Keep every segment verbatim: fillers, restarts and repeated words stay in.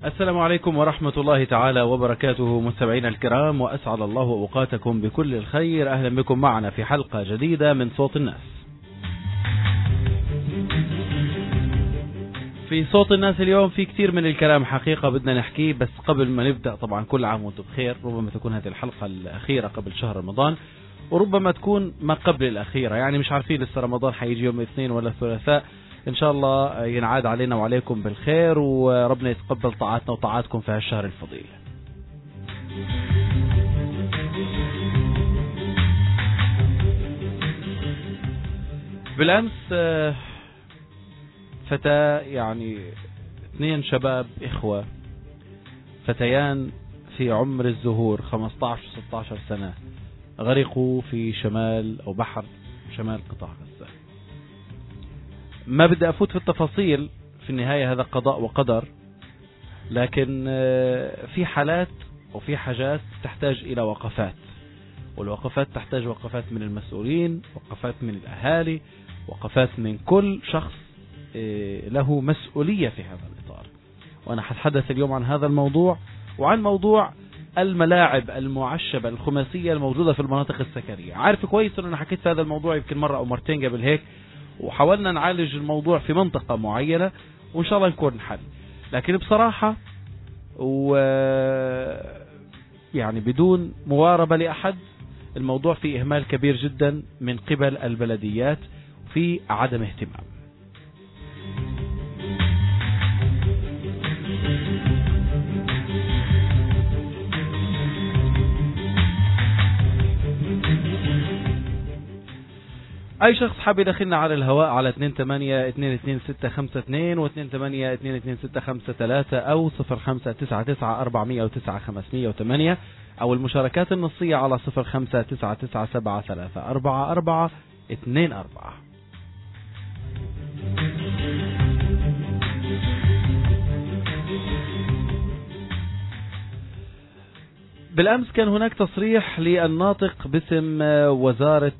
السلام عليكم ورحمة الله تعالى وبركاته مستمعينا الكرام، وأسعد الله أوقاتكم بكل الخير. أهلا بكم معنا في حلقة جديدة من صوت الناس. في صوت الناس اليوم في كثير من الكلام حقيقة بدنا نحكيه، بس قبل ما نبدأ طبعا كل عام وانتم بخير. ربما تكون هذه الحلقة الأخيرة قبل شهر رمضان، وربما تكون ما قبل الأخيرة، يعني مش عارفين لسه رمضان حيجي يوم الاثنين ولا الثلاثاء. إن شاء الله ينعاد علينا وعليكم بالخير، وربنا يتقبل طاعاتنا وطاعاتكم في هالشهر الفضيل. بالأمس فتاة، يعني اثنين شباب إخوة فتيان في عمر الزهور خمسة عشر ستة عشر سنة غرقوا في شمال أو بحر شمال قطاع غزة. ما بدي أفوت في التفاصيل، في النهاية هذا قضاء وقدر، لكن في حالات وفي حاجات تحتاج إلى وقفات، والوقفات تحتاج وقفات من المسؤولين، وقفات من الأهالي، وقفات من كل شخص له مسؤولية في هذا الإطار. وأنا حتحدث اليوم عن هذا الموضوع، وعن موضوع الملاعب المعشبة الخماسية الموجودة في المناطق السكنية. عارف كويس أن أنا حكيت في هذا الموضوع يمكن مرة أو مرتين قبل هيك، وحاولنا نعالج الموضوع في منطقة معينة، وإن شاء الله نكون حل. لكن بصراحة و يعني بدون مواربة لأحد، الموضوع فيه إهمال كبير جدا من قبل البلديات، في عدم اهتمام. أي شخص حاب يدخلنا على الهواء على اثنين ثمانية اثنين اثنين ستة خمسة اثنين واثنين ثمانية اثنين اثنين ستة خمسة ثلاثة أو صفر خمسة تسعة تسعة أربعمية وتسعة خمسمية وثمانية، أو المشاركات النصية على صفر خمسة تسعة تسعة سبعة ثلاثة أربعة أربعة اثنين أربعة. بالأمس كان هناك تصريح للناطق باسم وزارة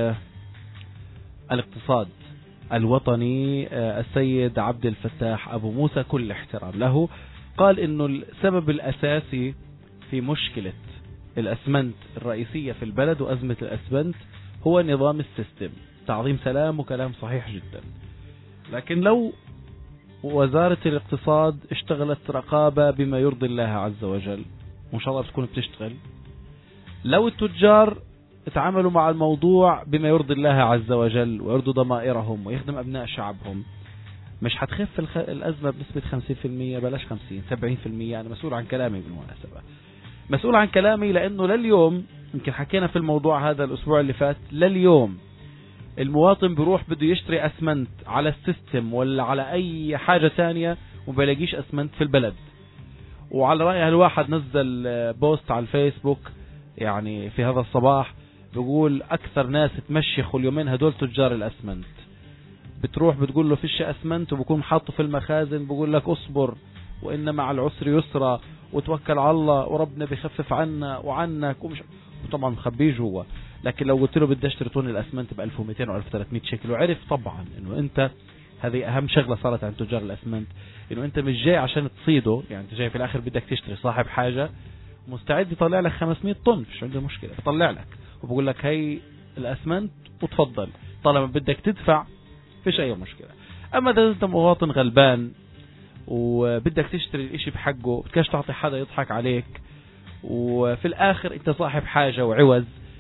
الاقتصاد الوطني السيد عبد الفتاح أبو موسى، كل احترام له. قال إنه السبب الأساسي في مشكلة الأسمنت الرئيسية في البلد وأزمة الأسمنت هو نظام السيستم. تعظيم سلام وكلام صحيح جدا، لكن لو وزارة الاقتصاد اشتغلت رقابة بما يرضي الله عز وجل، وإن شاء الله بتكون بتشتغل، لو التجار تعاملوا مع الموضوع بما يرضي الله عز وجل ويرضي ضمائرهم ويخدم أبناء شعبهم، مش هتخف الخ... الأزمة بنسبة خمسين بالمية، بلاش خمسين سبعين بالمية. أنا مسؤول عن كلامي بالمناسبة، مسؤول عن كلامي، لأنه لليوم يمكن حكينا في الموضوع هذا الأسبوع اللي فات، لليوم المواطن بيروح بده يشتري أسمنت على السيستم ولا على أي حاجة تانية وبلاقيش أسمنت في البلد. وعلى رأي هالواحد نزل بوست على الفيسبوك يعني في هذا الصباح، بيقول أكثر ناس تمشخوا اليومين هدول تجار الأسمنت. بتروح بتقول له فيش أسمنت وبكون حاطه في المخازن، بقول لك أصبر وإن مع العسر يسرا وتوكل على الله وربنا بيخفف عنا وعنك، ومش طبعا مخبيه جوا. لكن لو قلت له بدي اشتري طن الأسمنت ب ألف ومئتين و ألف وثلاثمية شيكل، وعرف طبعا إنه أنت، هذه أهم شغلة صارت عند تجار الأسمنت، إنه أنت مش جاي عشان تصيده، يعني أنت جاي في الآخر بدك تشتري، صاحب حاجة مستعد يطلع لك خمسمية طن، مش عنده مشكلة، بطلع لك وبقول لك هي الأسمنت وتفضل، طالما بدك تدفع فيش أي مشكلة. أما إذا أنت مواطن غلبان وبدك تشتري الاشي بحقه، بدكش تعطي حدا يضحك عليك، وفي الآخر أنت صاحب حاجة وعوز،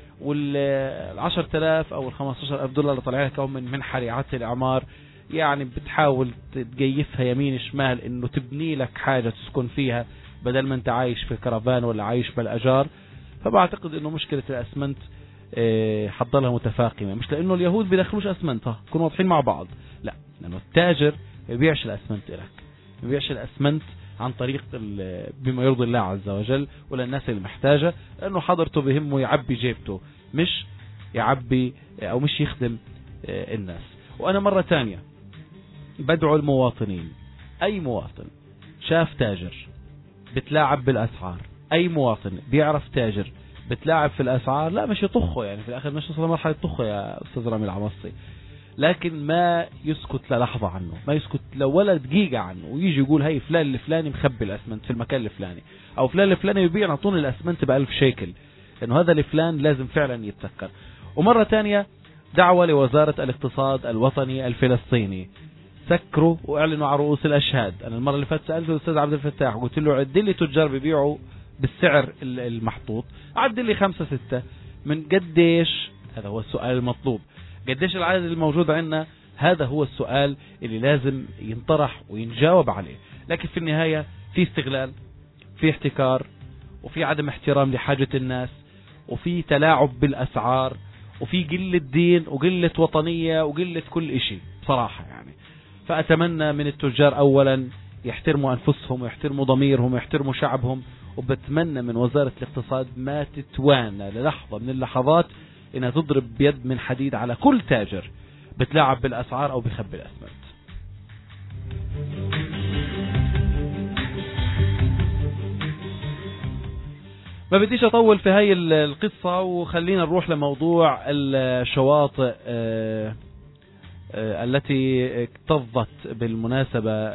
والعشر تلاف أو الخمستاشر ألف دولار اللي طلع لك من منحة لإعادة الإعمار، يعني بتحاول تجيفها يمين شمال إنه تبني لك حاجة تسكن فيها بدل ما أنت عايش في كرفان ولا عايش بالأجار. فبعتقد إنه مشكلة الأسمنت حضلها متفاقمة، مش لأنه اليهود بيدخلوش أسمنت، ها كونوا واضحين مع بعض، لا، لأنه التاجر ما بيبيعش الأسمنت لك، ما بيبيعش الأسمنت عن طريق بما يرضي الله عز وجل ولا الناس اللي محتاجة، لأنه حضرته بهمه يعبي جيبته، مش يعبي أو مش يخدم الناس. وأنا مرة تانية بدعو المواطنين، أي مواطن شاف تاجر بتلاعب بالأسعار، أي مواطن بيعرف تاجر بتلاعب في الأسعار، لا مش يطخه، يعني في الآخر مش نصل مرحلة طخه يا أستاذ رامي العمصي، لكن ما يسكت للحظة عنه، ما يسكت لو ولا دقيقة عنه، ويجي يقول هاي فلان الفلاني مخبي الأسمنت في المكان الفلاني، أو فلان الفلاني يبيع نعطون الأسمنت بألف شيكل، إنه هذا الفلان لازم فعلا يتذكر. ومرة تانية دعوة لوزارة الاقتصاد الوطني الفلسطيني، سكروا واعلنوا على رؤوس الأشهاد. أنا المرة اللي فاتت سألته الأستاذ عبد الفتاح، قلت له عد لي تجار بيبيعوا بالسعر المحطوط، عد لي خمسة ستة من قديش. هذا هو السؤال المطلوب، قديش العدد الموجود عندنا؟ هذا هو السؤال اللي لازم ينطرح وينجاوب عليه. لكن في النهاية في استغلال، في احتكار، وفي عدم احترام لحاجة الناس، وفي تلاعب بالأسعار، وفي قلة دين وقلة وطنية وقلة كل اشي بصراحة يعني. فأتمنى من التجار أولا يحترموا أنفسهم ويحترموا ضميرهم ويحترموا شعبهم، وبتمنى من وزارة الاقتصاد ما تتوانى للحظة من اللحظات إنها تضرب بيد من حديد على كل تاجر بتلاعب بالأسعار أو بخبي الأسمنت. ما بديش أطول في هاي القصة، وخلينا نروح لموضوع الشواطئ التي اكتظت بالمناسبة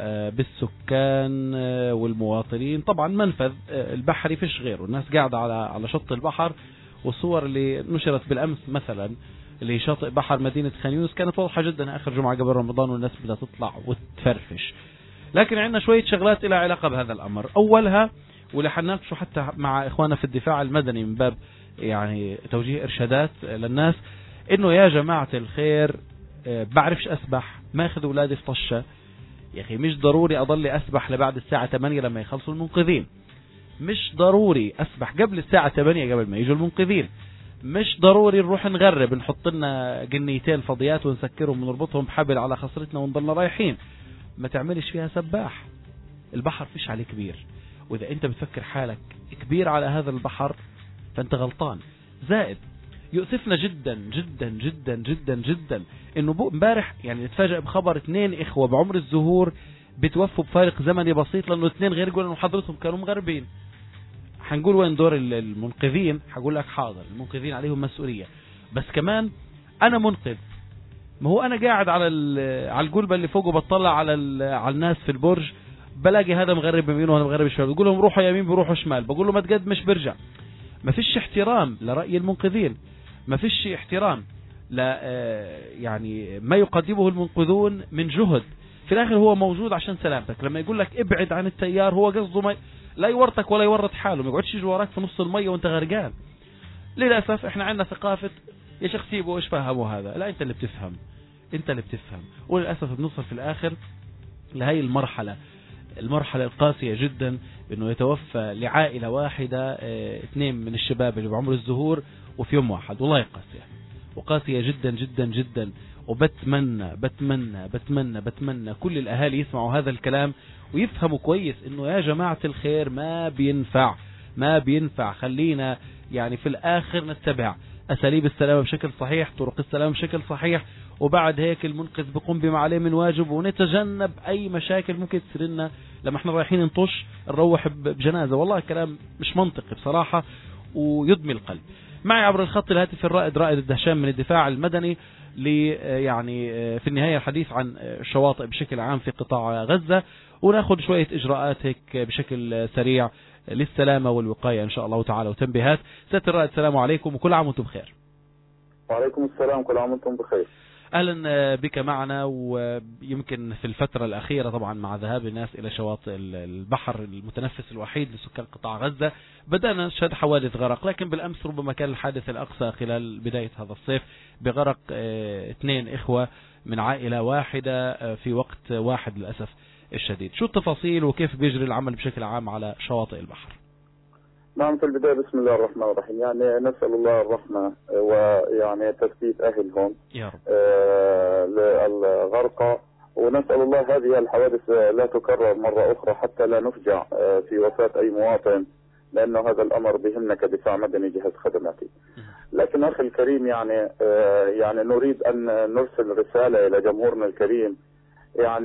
بالسكان والمواطنين. طبعا منفذ البحري فيش غيره، الناس قاعدة على على شط البحر، والصور اللي نشرت بالأمس مثلا اللي شاطئ بحر مدينة خان يونس كانت واضحة جدا آخر جمعة قبل رمضان، والناس بدها تطلع وتفرفش. لكن عندنا شوية شغلات لها علاقة بهذا الأمر. أولها واللي حنناقشه حتى مع إخواننا في الدفاع المدني من باب يعني توجيه إرشادات للناس، إنه يا جماعة الخير بعرفش أسبح، ما أخذ أولادي في طشة، يا أخي مش ضروري أضل أسبح لبعد الساعة ثمانية لما يخلصوا المنقذين، مش ضروري أسبح قبل الساعة ثمانية قبل ما يجوا المنقذين، مش ضروري نروح نغرب نحط لنا جنيتين فضيات ونسكرهم ونربطهم بحبل على خصرتنا ونضلنا رايحين. ما تعملش فيها سباح، البحر فيش عليه كبير، وإذا أنت بتفكر حالك كبير على هذا البحر فأنت غلطان. زائد يؤسفنا جدا جدا جدا جدا جدا انه امبارح يعني نتفاجئ بخبر اثنين اخوة بعمر الزهور بتوفوا بفارق زمني بسيط، لانه اثنين غير يقولوا انه حضرتهم كانوا مغربين. حنقول وين دور المنقذين؟ حقول لك حاضر، المنقذين عليهم مسؤولية، بس كمان انا منقذ، ما هو انا قاعد على على القلبة اللي فوق وبطلع على على الناس في البرج، بلاقي هذا مغرب يمين وهذا مغرب شمال، بقول لهم روحوا يمين بروحوا شمال، بقول له ما تقدمش برجع. ما فيش احترام لرأي المنقذين، ما فيش احترام لا يعني ما يقدمه المنقذون من جهد. في الاخر هو موجود عشان سلامتك، لما يقول لك ابعد عن التيار هو قصده ما لا يورطك ولا يورط حاله، ما يقعدش يجي وراك في نص المية وانت غرقان. للاسف احنا عندنا ثقافة يا شيخ سيبه ايش فهموا هذا، لا انت اللي بتفهم، انت اللي بتفهم. وللاسف بنوصل في الاخر لهي المرحلة المرحلة القاسية جدا، انه يتوفى لعائلة واحدة اه اثنين من الشباب اللي بعمر الزهور وفي يوم واحد. والله قاسية وقاسية جدا جدا جدا. وبتمنى بتمنى بتمنى بتمنى كل الاهالي يسمعوا هذا الكلام ويفهموا كويس انه يا جماعة الخير ما بينفع ما بينفع. خلينا يعني في الاخر نتبع اساليب السلامة بشكل صحيح، طرق السلامة بشكل صحيح، وبعد هيك المنقذ بيقوم بما عليه من واجب، ونتجنب اي مشاكل ممكن تصير لنا لما احنا رايحين نطش نروح بجنازة. والله كلام مش منطقي بصراحة ويدمي القلب. معي عبر الخط الهاتف الرائد رائد الدهشان من الدفاع المدني لي يعني في النهاية الحديث عن الشواطئ بشكل عام في قطاع غزة، وناخذ شوية اجراءات هيك بشكل سريع للسلامة والوقاية ان شاء الله تعالى وتنبيهات. سيادة الرائد السلام عليكم وكل عام وانتم بخير. وعليكم السلام، كل عام وانتم بخير. اهلا بك معنا. ويمكن في الفترة الاخيرة طبعا مع ذهاب الناس الى شواطئ البحر المتنفس الوحيد لسكان قطاع غزة بدأنا نشهد حوادث غرق، لكن بالامس ربما كان الحادث الاقصى خلال بداية هذا الصيف بغرق اثنين اخوة من عائلة واحدة في وقت واحد للأسف الشديد. شو التفاصيل وكيف بيجري العمل بشكل عام على شواطئ البحر؟ نعم، في البداية بسم الله الرحمن الرحيم، يعني نسأل الله الرحمة ويعني تثبيت أهلهم يا رب آه للغرقى، ونسأل الله هذه الحوادث لا تكرر مرة أخرى حتى لا نفجع آه في وفاة أي مواطن، لأنه هذا الأمر بهمنا كدفاع مدني جهاز خدماتي. لكن أخي الكريم يعني آه يعني نريد أن نرسل رسالة إلى جمهورنا الكريم، يعني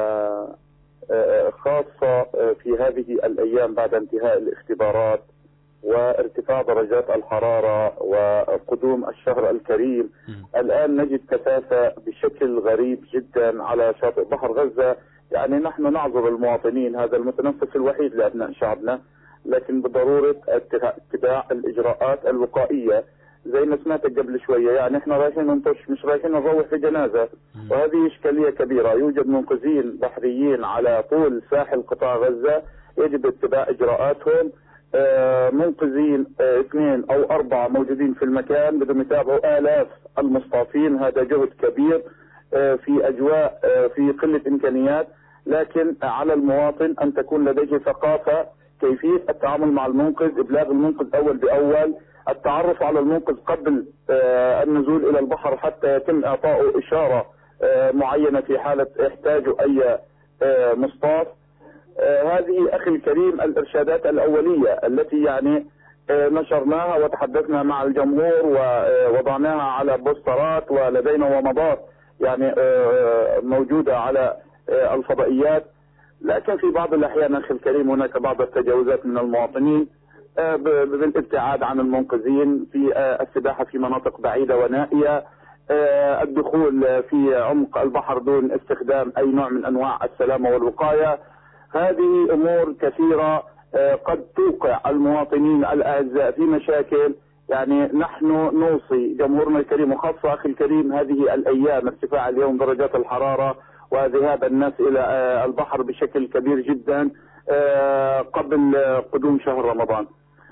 آه خاصة في هذه الأيام بعد انتهاء الاختبارات وارتفاع درجات الحرارة وقدوم الشهر الكريم. الآن نجد كثافة بشكل غريب جدا على شاطئ بحر غزة. يعني نحن نعذر المواطنين، هذا المتنفس الوحيد لأبناء شعبنا، لكن بضرورة اتباع الإجراءات الوقائية. زي ما سمعتك قبل شوية، يعني احنا رايحين ننطش، مش رايحين نروح في جنازة، وهذه إشكالية كبيرة. يوجد منقذين بحريين على طول ساحل قطاع غزة، يجب اتباع إجراءاتهم. آه منقذين آه اثنين أو أربعة موجودين في المكان، بدهم يتابعوا آلاف المصطافين. هذا جهد كبير آه في أجواء آه في قلة إمكانيات، لكن على المواطن أن تكون لديه ثقافة كيفية التعامل مع المنقذ، إبلاغ المنقذ أول بأول، التعرف على المنقذ قبل آه النزول إلى البحر حتى يتم إعطائه إشارة آه معينة في حالة احتاجه أي آه مصطاف. آه هذه أخي الكريم الإرشادات الأولية التي يعني آه نشرناها وتحدثنا مع الجمهور ووضعناها على بوسترات، ولدينا ومضات يعني آه موجودة على آه الفضائيات. لكن في بعض الأحيان أخي الكريم هناك بعض التجاوزات من المواطنين آه بالابتعاد عن المنقذين، في آه السباحة في مناطق بعيدة ونائية، آه الدخول في عمق البحر دون استخدام أي نوع من أنواع السلامة والوقاية. هذه أمور كثيرة قد توقع المواطنين الأعزاء في مشاكل. يعني نحن نوصي جمهورنا الكريم، وخاصة أخي الكريم هذه الأيام ارتفاع اليوم درجات الحرارة وذهاب الناس إلى البحر بشكل كبير جدا قبل قدوم شهر رمضان.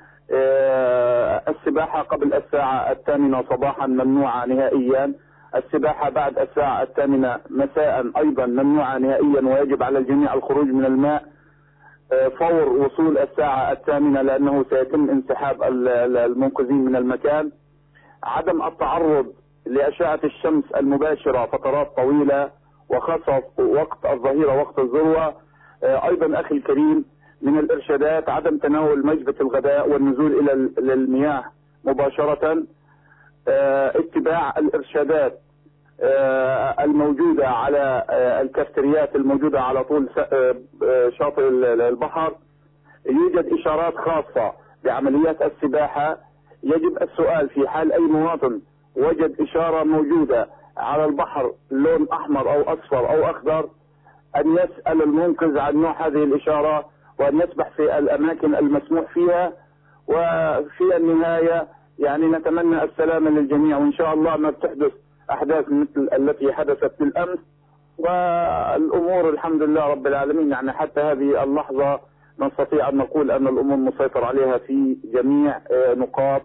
السباحة قبل الساعة الثامنة صباحا ممنوعة نهائيا، السباحة بعد الساعة الثامنة مساء أيضا ممنوعة نهائيا، ويجب على الجميع الخروج من الماء فور وصول الساعة الثامنة لأنه سيتم انسحاب المنقذين من المكان. عدم التعرض لأشعة الشمس المباشرة فترات طويلة، وخاصة وقت الظهيرة وقت الذروة. أيضا أخي الكريم من الإرشادات عدم تناول وجبة الغداء والنزول إلى المياه مباشرة. اتباع الإرشادات الموجودة على الكافتريات الموجودة على طول شاطئ البحر. يوجد إشارات خاصة بعمليات السباحة، يجب السؤال في حال أي مواطن وجد إشارة موجودة على البحر لون أحمر أو أصفر أو أخضر أن يسأل المنقذ عن نوع هذه الإشارة، وأن يسبح في الأماكن المسموح فيها. وفي النهاية يعني نتمنى السلامة للجميع، وإن شاء الله ما بتحدث أحداث مثل التي حدثت بالأمس، والأمور الحمد لله رب العالمين. يعني حتى هذه اللحظة نستطيع أن نقول أن الأمور مسيطر عليها في جميع نقاط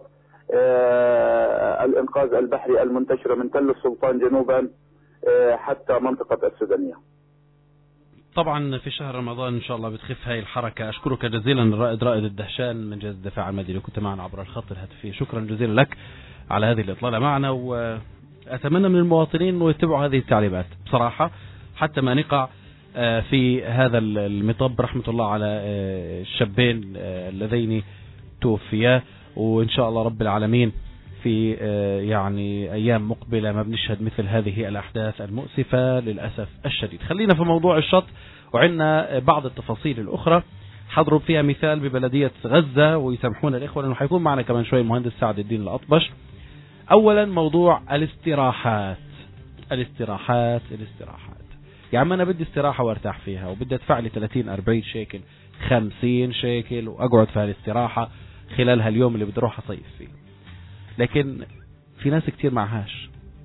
الإنقاذ البحري المنتشرة من تل السلطان جنوبا حتى منطقة السودانية. طبعا في شهر رمضان إن شاء الله بتخف هاي الحركة. أشكرك جزيلا الرائد رائد الدهشان من جهاز الدفاع المدني، كنت معنا عبر الخط الهاتفي. شكرا جزيلا لك على هذه الإطلالة معنا، وأتمنى من المواطنين أنه يتبعوا هذه التعليمات بصراحة حتى ما نقع في هذا المطب. رحمة الله على الشابين اللذين توفيا، وإن شاء الله رب العالمين في يعني أيام مقبلة ما بنشهد مثل هذه الأحداث المؤسفة للأسف الشديد. خلينا في موضوع الشط، وعندنا بعض التفاصيل الأخرى حضرب فيها مثال ببلدية غزة، ويسامحونا الإخوة لأنه حيكون معنا كمان شوي المهندس سعد الدين الأطبش. أولا موضوع الاستراحات الاستراحات الاستراحات يا عم أنا بدي استراحة وارتاح فيها، وبدي أدفع لي ثلاثين أربعين شيكل خمسين شيكل وأقعد في الاستراحة خلال هاليوم اللي بدي أروح أصيف فيه. لكن في ناس كتير معهاش،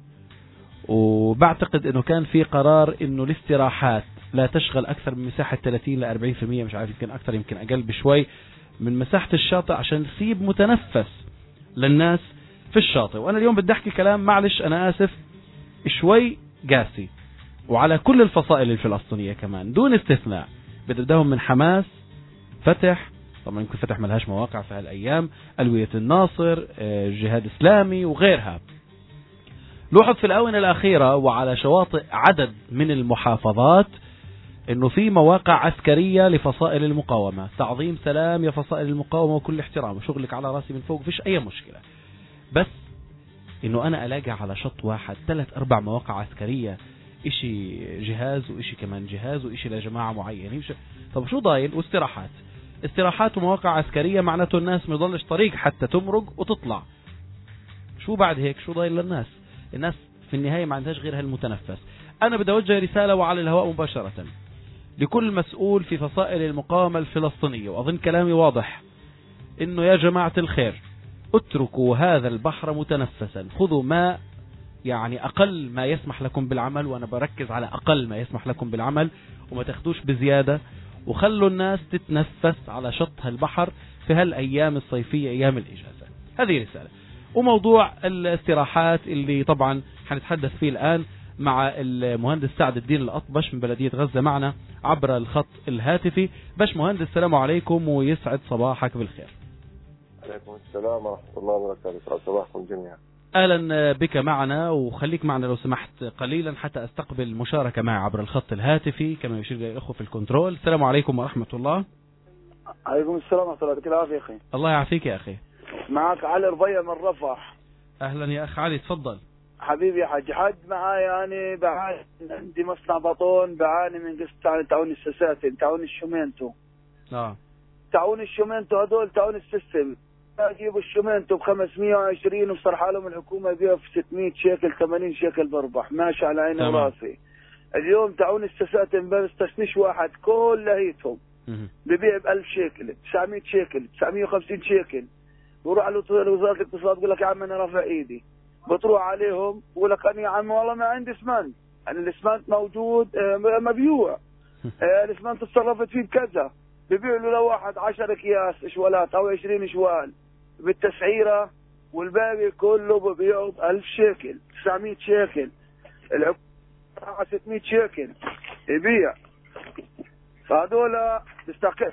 وبعتقد انه كان في قرار انه الاستراحات لا تشغل اكثر من مساحة ثلاثين إلى أربعين بالمئة، مش عارف يمكن اكثر يمكن اقل بشوي من مساحة الشاطئ، عشان نسيب متنفس للناس في الشاطئ. وانا اليوم بدي احكي كلام معلش انا اسف شوي قاسي، وعلى كل الفصائل الفلسطينية كمان دون استثناء. بدهم من حماس، فتح، طبعا يمكن فتح ملهاش مواقع في هالأيام، ألوية الناصر، جهاد إسلامي وغيرها. لوحظ في الآونة الأخيرة وعلى شواطئ عدد من المحافظات إنه في مواقع عسكرية لفصائل المقاومة. تعظيم سلام يا فصائل المقاومة وكل احترام، وشغلك على راسي من فوق، فيش أي مشكلة. بس إنه أنا ألاقي على شط واحد ثلاث أربع مواقع عسكرية، إشي جهاز وإشي كمان جهاز وإشي لجماعة معينين. طب شو ضايل؟ واستراحات استراحات ومواقع عسكرية معناته الناس ما يضلش طريق حتى تمرق وتطلع. شو بعد هيك؟ شو ضايل للناس؟ الناس في النهاية ما عندهاش غير هالمتنفس. أنا بدي أوجه رسالة وعلى الهواء مباشرة لكل مسؤول في فصائل المقاومة الفلسطينية، وأظن كلامي واضح، إنه يا جماعة الخير اتركوا هذا البحر متنفسا، خذوا ما يعني أقل ما يسمح لكم بالعمل، وأنا بركز على أقل ما يسمح لكم بالعمل، وما تاخدوش بزيادة، وخلوا الناس تتنفس على شط هالبحر في هالأيام الصيفية أيام الإجازة. هذه رسالة. وموضوع الاستراحات اللي طبعا حنتحدث فيه الآن مع المهندس سعد الدين الأطبش من بلدية غزة معنا عبر الخط الهاتفي. باش مهندس، السلام عليكم ويسعد صباحك بالخير. عليكم السلام ورحمة الله وبركاته. صباحكم جميعا. أهلا بك معنا، وخليك معنا لو سمحت قليلا حتى أستقبل المشاركة معي عبر الخط الهاتفي كما يشير إلى الأخوة في الكنترول. السلام عليكم ورحمة الله. عليكم السلام ورحمة الله. يعطيك العافية أخي. الله يعافيك يا أخي. معك علي ربيع من رفح. أهلا يا أخ علي، تفضل. حبيبي يا حاج، حد معاي يعني بعاني، عندي مصنع بطون، بعاني من قصة تعاون السساتين، تعاون الشومينتو. اه تعاون الشومينتو هذول تعاون السيستم. اجيبوا الشومينتو ب خمسمية وعشرين وصرح لهم الحكومة يبيعوا في ستمية شيكل ثمانين شيكل بربح، ماشي على عيني وراسي. اليوم تعاون السساتين بس تشنيش واحد كل لهيتهم ببيع ب ألف شيكل، تسعمية شيكل، تسعمية وخمسين شيكل. وروح على وزارة الاقتصاد يقول لك يا عم انا رافع ايدي. بتروح عليهم بقول لك انا يا عم والله ما عندي اسمنت، انا الاسمنت موجود مبيوع، الاسمنت اتصرفت فيه بكذا. ببيعوا له لواحد عشرة اكياس اشوالات او عشرين اشوال بالتسعيره، والباقي كله ببيعه ب ألف شيكل، تسعمية شيكل، العقود ستمية شيكل يبيع. فهذول بيستحقوا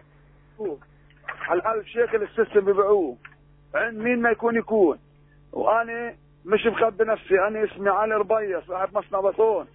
على ألف شيكل السيستم ببيعوه. عند مين ما يكون يكون. وانا مش مخبي نفسي، انا اسمي علي ربيع صاحب مصنع بطون.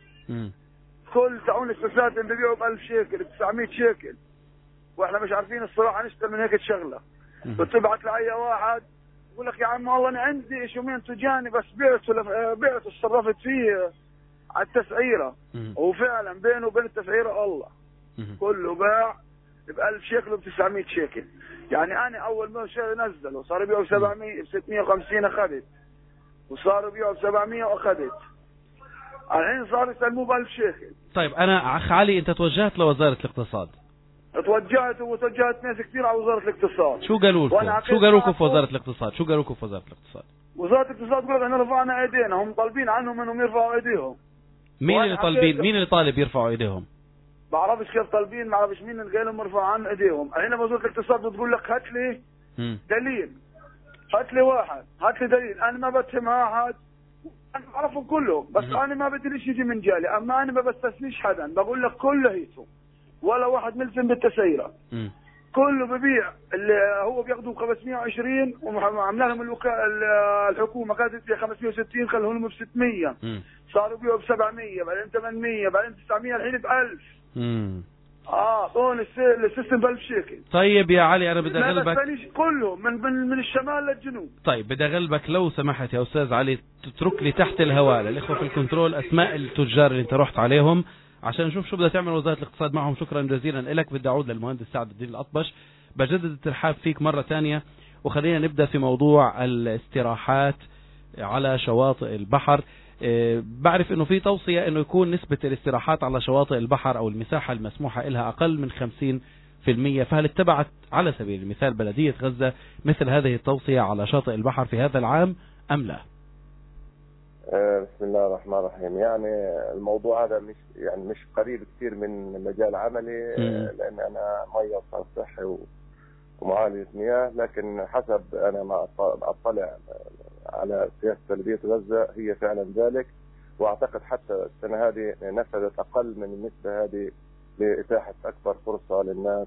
كل تعاون السسات اللي بيبيعوا ب ألف شيكل، ب تسعمية شيكل، واحنا مش عارفين الصراحه نشتري من هيك شغله. بتبعت لاي واحد يقول لك يا عم والله انا عندي شومين تجاني بس بعته لف... بعته صرفت فيه على التسعيره. وفعلا بينه وبين التسعيره الله كله باع ب ألف شيكل وب تسعمية شيكل. يعني انا اول ما نزلوا صار يبيعوا ب سبعمية ب ستمية وخمسين اخذت، وصاروا يبيعوا ب سبعمية واخذت، الحين صار يسلموه ب ألف شيكل. طيب انا اخ علي، انت توجهت لوزاره الاقتصاد؟ توجهت وتوجهت ناس كثير على وزاره الاقتصاد. شو قالوا لكم؟ شو قالوا لكم في وزاره الاقتصاد؟ شو قالوا لكم في وزاره الاقتصاد؟ وزاره الاقتصاد قالوا احنا رفعنا ايدينا، هم طالبين عنهم انهم يرفعوا ايديهم. مين اللي طالبين؟ مين اللي طالب يرفعوا ايديهم؟ بعرفش كيف طالبين، ما بعرفش مين اللي قال لهم يرفعوا عن ايديهم. الحين وزاره الاقتصاد بتقول لك هات لي دليل، هات لي واحد، هات لي دليل. انا ما بتهم احد، انا بعرفهم كلهم، بس مم. انا ما بدي ليش يجي من جالي. اما انا ما بستثنيش حدا، بقول لك كله هيته ولا واحد ملزم بالتسعيره. م. كله ببيع اللي هو بياخذوا خمسمية وعشرين، وعملنا لهم الوكاله الحكومه كانت تبيع خمسمية وستين، خلوهم لهم ب ستمية، م. صاروا يبيعوا ب سبعمية، بعدين ثمانمية، بعدين تسعمية، الحين ب ألف. امم اه طون السيستم ب ألف شيكل. طيب يا علي انا بدي اغلبك كله من من من الشمال للجنوب. طيب بدي اغلبك لو سمحت يا استاذ علي تترك لي تحت الهواء للاخوه في الكنترول اسماء التجار اللي انت رحت عليهم عشان نشوف شو بدها تعمل وزاره الاقتصاد معهم. شكرا جزيلا لك. بدي اعود للمهندس سعد الدين الأطبش، بجدد الترحاب فيك مره ثانيه، وخلينا نبدا في موضوع الاستراحات على شواطئ البحر. أه بعرف انه في توصية انه يكون نسبة الاستراحات على شواطئ البحر او المساحة المسموحة لها اقل من خمسين في المية، فهل اتبعت على سبيل المثال بلدية غزة مثل هذه التوصية على شاطئ البحر في هذا العام ام لا؟ أه بسم الله الرحمن الرحيم. يعني الموضوع هذا مش يعني مش قريب كثير من مجال عملي، أه لان انا مية وصرف صحي ومعالجة مياه، لكن حسب انا ما اطلع على سياسة بلدية غزة هي فعلا ذلك، واعتقد حتى السنة هذه نفذت اقل من النسبة هذه لاتاحة اكبر فرصة للناس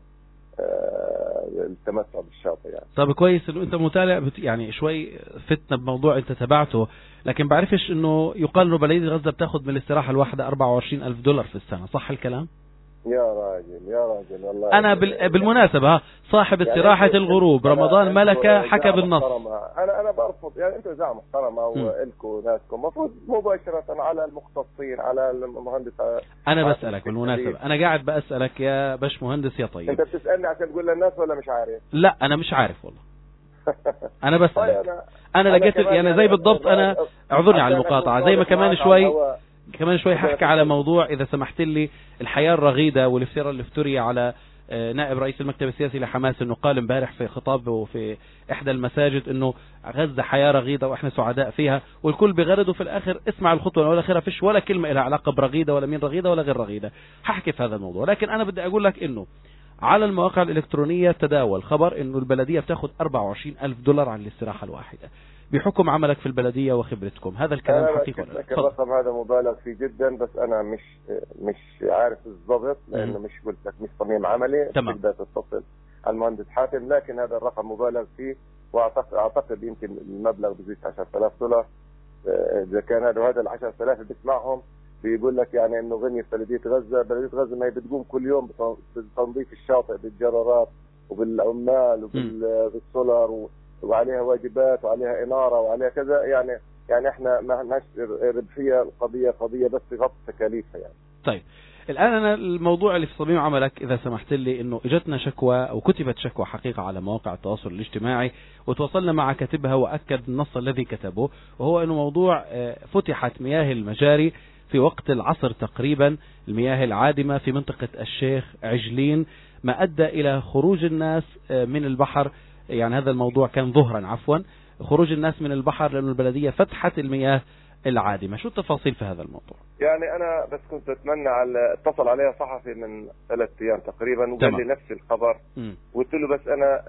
التمتع بالشاطئ. يعني طب كويس انه انت متابع، يعني شوي فتنا بموضوع انت تبعته، لكن بعرفش انه يقال انه بلدية غزة بتاخذ من الاستراحة الواحدة أربعة وعشرين ألف دولار في السنة، صح الكلام؟ يا راجل يا راجل والله. أنا بالمناسبة صاحب استراحة يعني الغروب رمضان ملكة حكى بالنص. أنا أنا برفض يعني أنتوا إذاعة محترمة وإلكوا ناسكم المفروض مباشرة على المختصين على المهندس. أنا بسألك بالمناسبة أنا قاعد بسألك يا باش مهندس يا طيب. أنت بتسألني عشان تقول للناس ولا مش عارف؟ لا أنا مش عارف والله. أنا بسألك أنا, أنا لقيت يعني زي بالضبط. أنا اعذرني على المقاطعة زي ما كمان شوي كمان شوي حكي على موضوع إذا سمحت لي الحياة الرغيدة والافتراء اللي افتري على نائب رئيس المكتب السياسي لحماس انه قال امبارح في خطابه في احدى المساجد انه غزة حياة رغيدة واحنا سعداء فيها والكل بغرد وفي الاخر اسمع الخطوة ولا اخرها فيش ولا كلمة لها علاقة برغيدة ولا مين رغيدة ولا غير رغيدة. هحكي في هذا الموضوع لكن انا بدي اقول لك انه على المواقع الالكترونية تداول خبر انه البلدية بتاخذ أربعة وعشرين ألف دولار على الاستراحة الواحدة بحكم عملك في البلدية وخبرتكم. هذا الكلام حقيقي ولا لا؟ الرقم هذا مبالغ فيه جدا بس انا مش مش عارف بالضبط لانه مش قلت لك مش صميم عملي. تقدر تتصل على المهندس حاتم لكن هذا الرقم مبالغ فيه واعتقد اعتقد يمكن المبلغ بزيد عشرة آلاف دولار. اذا كان هذا هذا ال عشرة آلاف اللي بتسمعهم بيقول لك يعني انه غنية بلدية غزة بلدية غزة ما هي بتقوم كل يوم بتنظيف الشاطئ بالجرارات وبالعمال وبالسولار وعليها واجبات وعليها إنارة وعليها كذا يعني يعني احنا ما لناش ربحية القضية قضية بس غطي تكاليفها يعني. طيب الآن أنا الموضوع اللي في صميم عملك إذا سمحت لي إنه إجتنا شكوى أو كتبت شكوى حقيقة على مواقع التواصل الاجتماعي وتواصلنا مع كاتبها وأكد النص الذي كتبه وهو إنه موضوع فتحت مياه المجاري في وقت العصر تقريبا المياه العادمة في منطقة الشيخ عجلين ما أدى إلى خروج الناس من البحر. يعني هذا الموضوع كان ظهرا عفوا خروج الناس من البحر لأن البلدية فتحت المياه العادمة. شو التفاصيل في هذا الموضوع؟ يعني أنا بس كنت أتمنى على اتصل عليها صحفي من ثلاث أيام تقريبا وقال لي نفس الخبر وقلت له بس أنا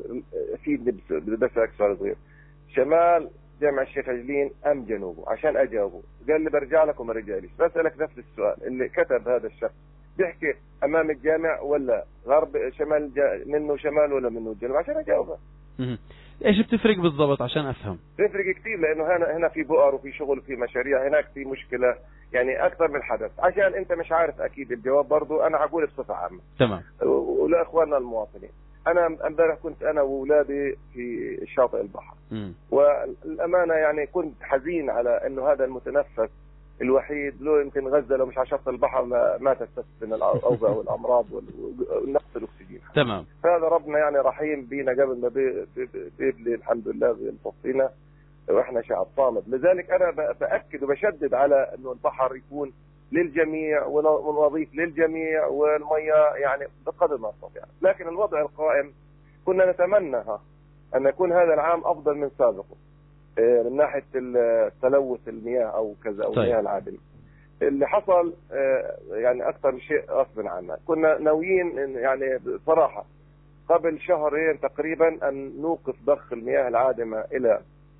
في بس أكثر صغير شمال جامع الشيخ عجلين أم جنوبه عشان أجاوبه. قال لي برجع لك وما رجعليش. بسألك نفس السؤال اللي كتب هذا الشخص بيحكي أمام الجامع ولا غرب شمال منه شمال ولا منه جنوب عشان أجاوبها. ايش بتفرق بالضبط عشان افهم؟ بتفرق كثير لانه هنا هنا في بؤر وفي شغل وفي مشاريع هناك في مشكله يعني اكثر من حدث عشان انت مش عارف اكيد الجواب برضو انا هقول بصفه عامه. تمام. ولاخواننا المواطنين انا امبارح كنت انا واولادي في شاطئ البحر م. والامانه يعني كنت حزين على انه هذا المتنفس الوحيد لو يمكن غزة لو مش على شط البحر ما تستفيد من الأوبئة والأمراض والنقص الأكسجين. تمام. فهذا ربنا يعني رحيم بينا قبل ما بيبلي الحمد لله بينفصينا وإحنا شعب صامد. لذلك أنا بأكد وبشدد على إنه البحر يكون للجميع ونظيف للجميع والمياه يعني بقدر ما نستطيع. لكن الوضع القائم كنا نتمنى أن يكون هذا العام أفضل من سابقه من ناحية تلوث المياه أو كذا أو طيب. المياه العادمة. اللي حصل يعني أكثر من شيء غصب عنا. كنا ناويين يعني بصراحة قبل شهرين تقريبا أن نوقف ضخ المياه العادمة إلى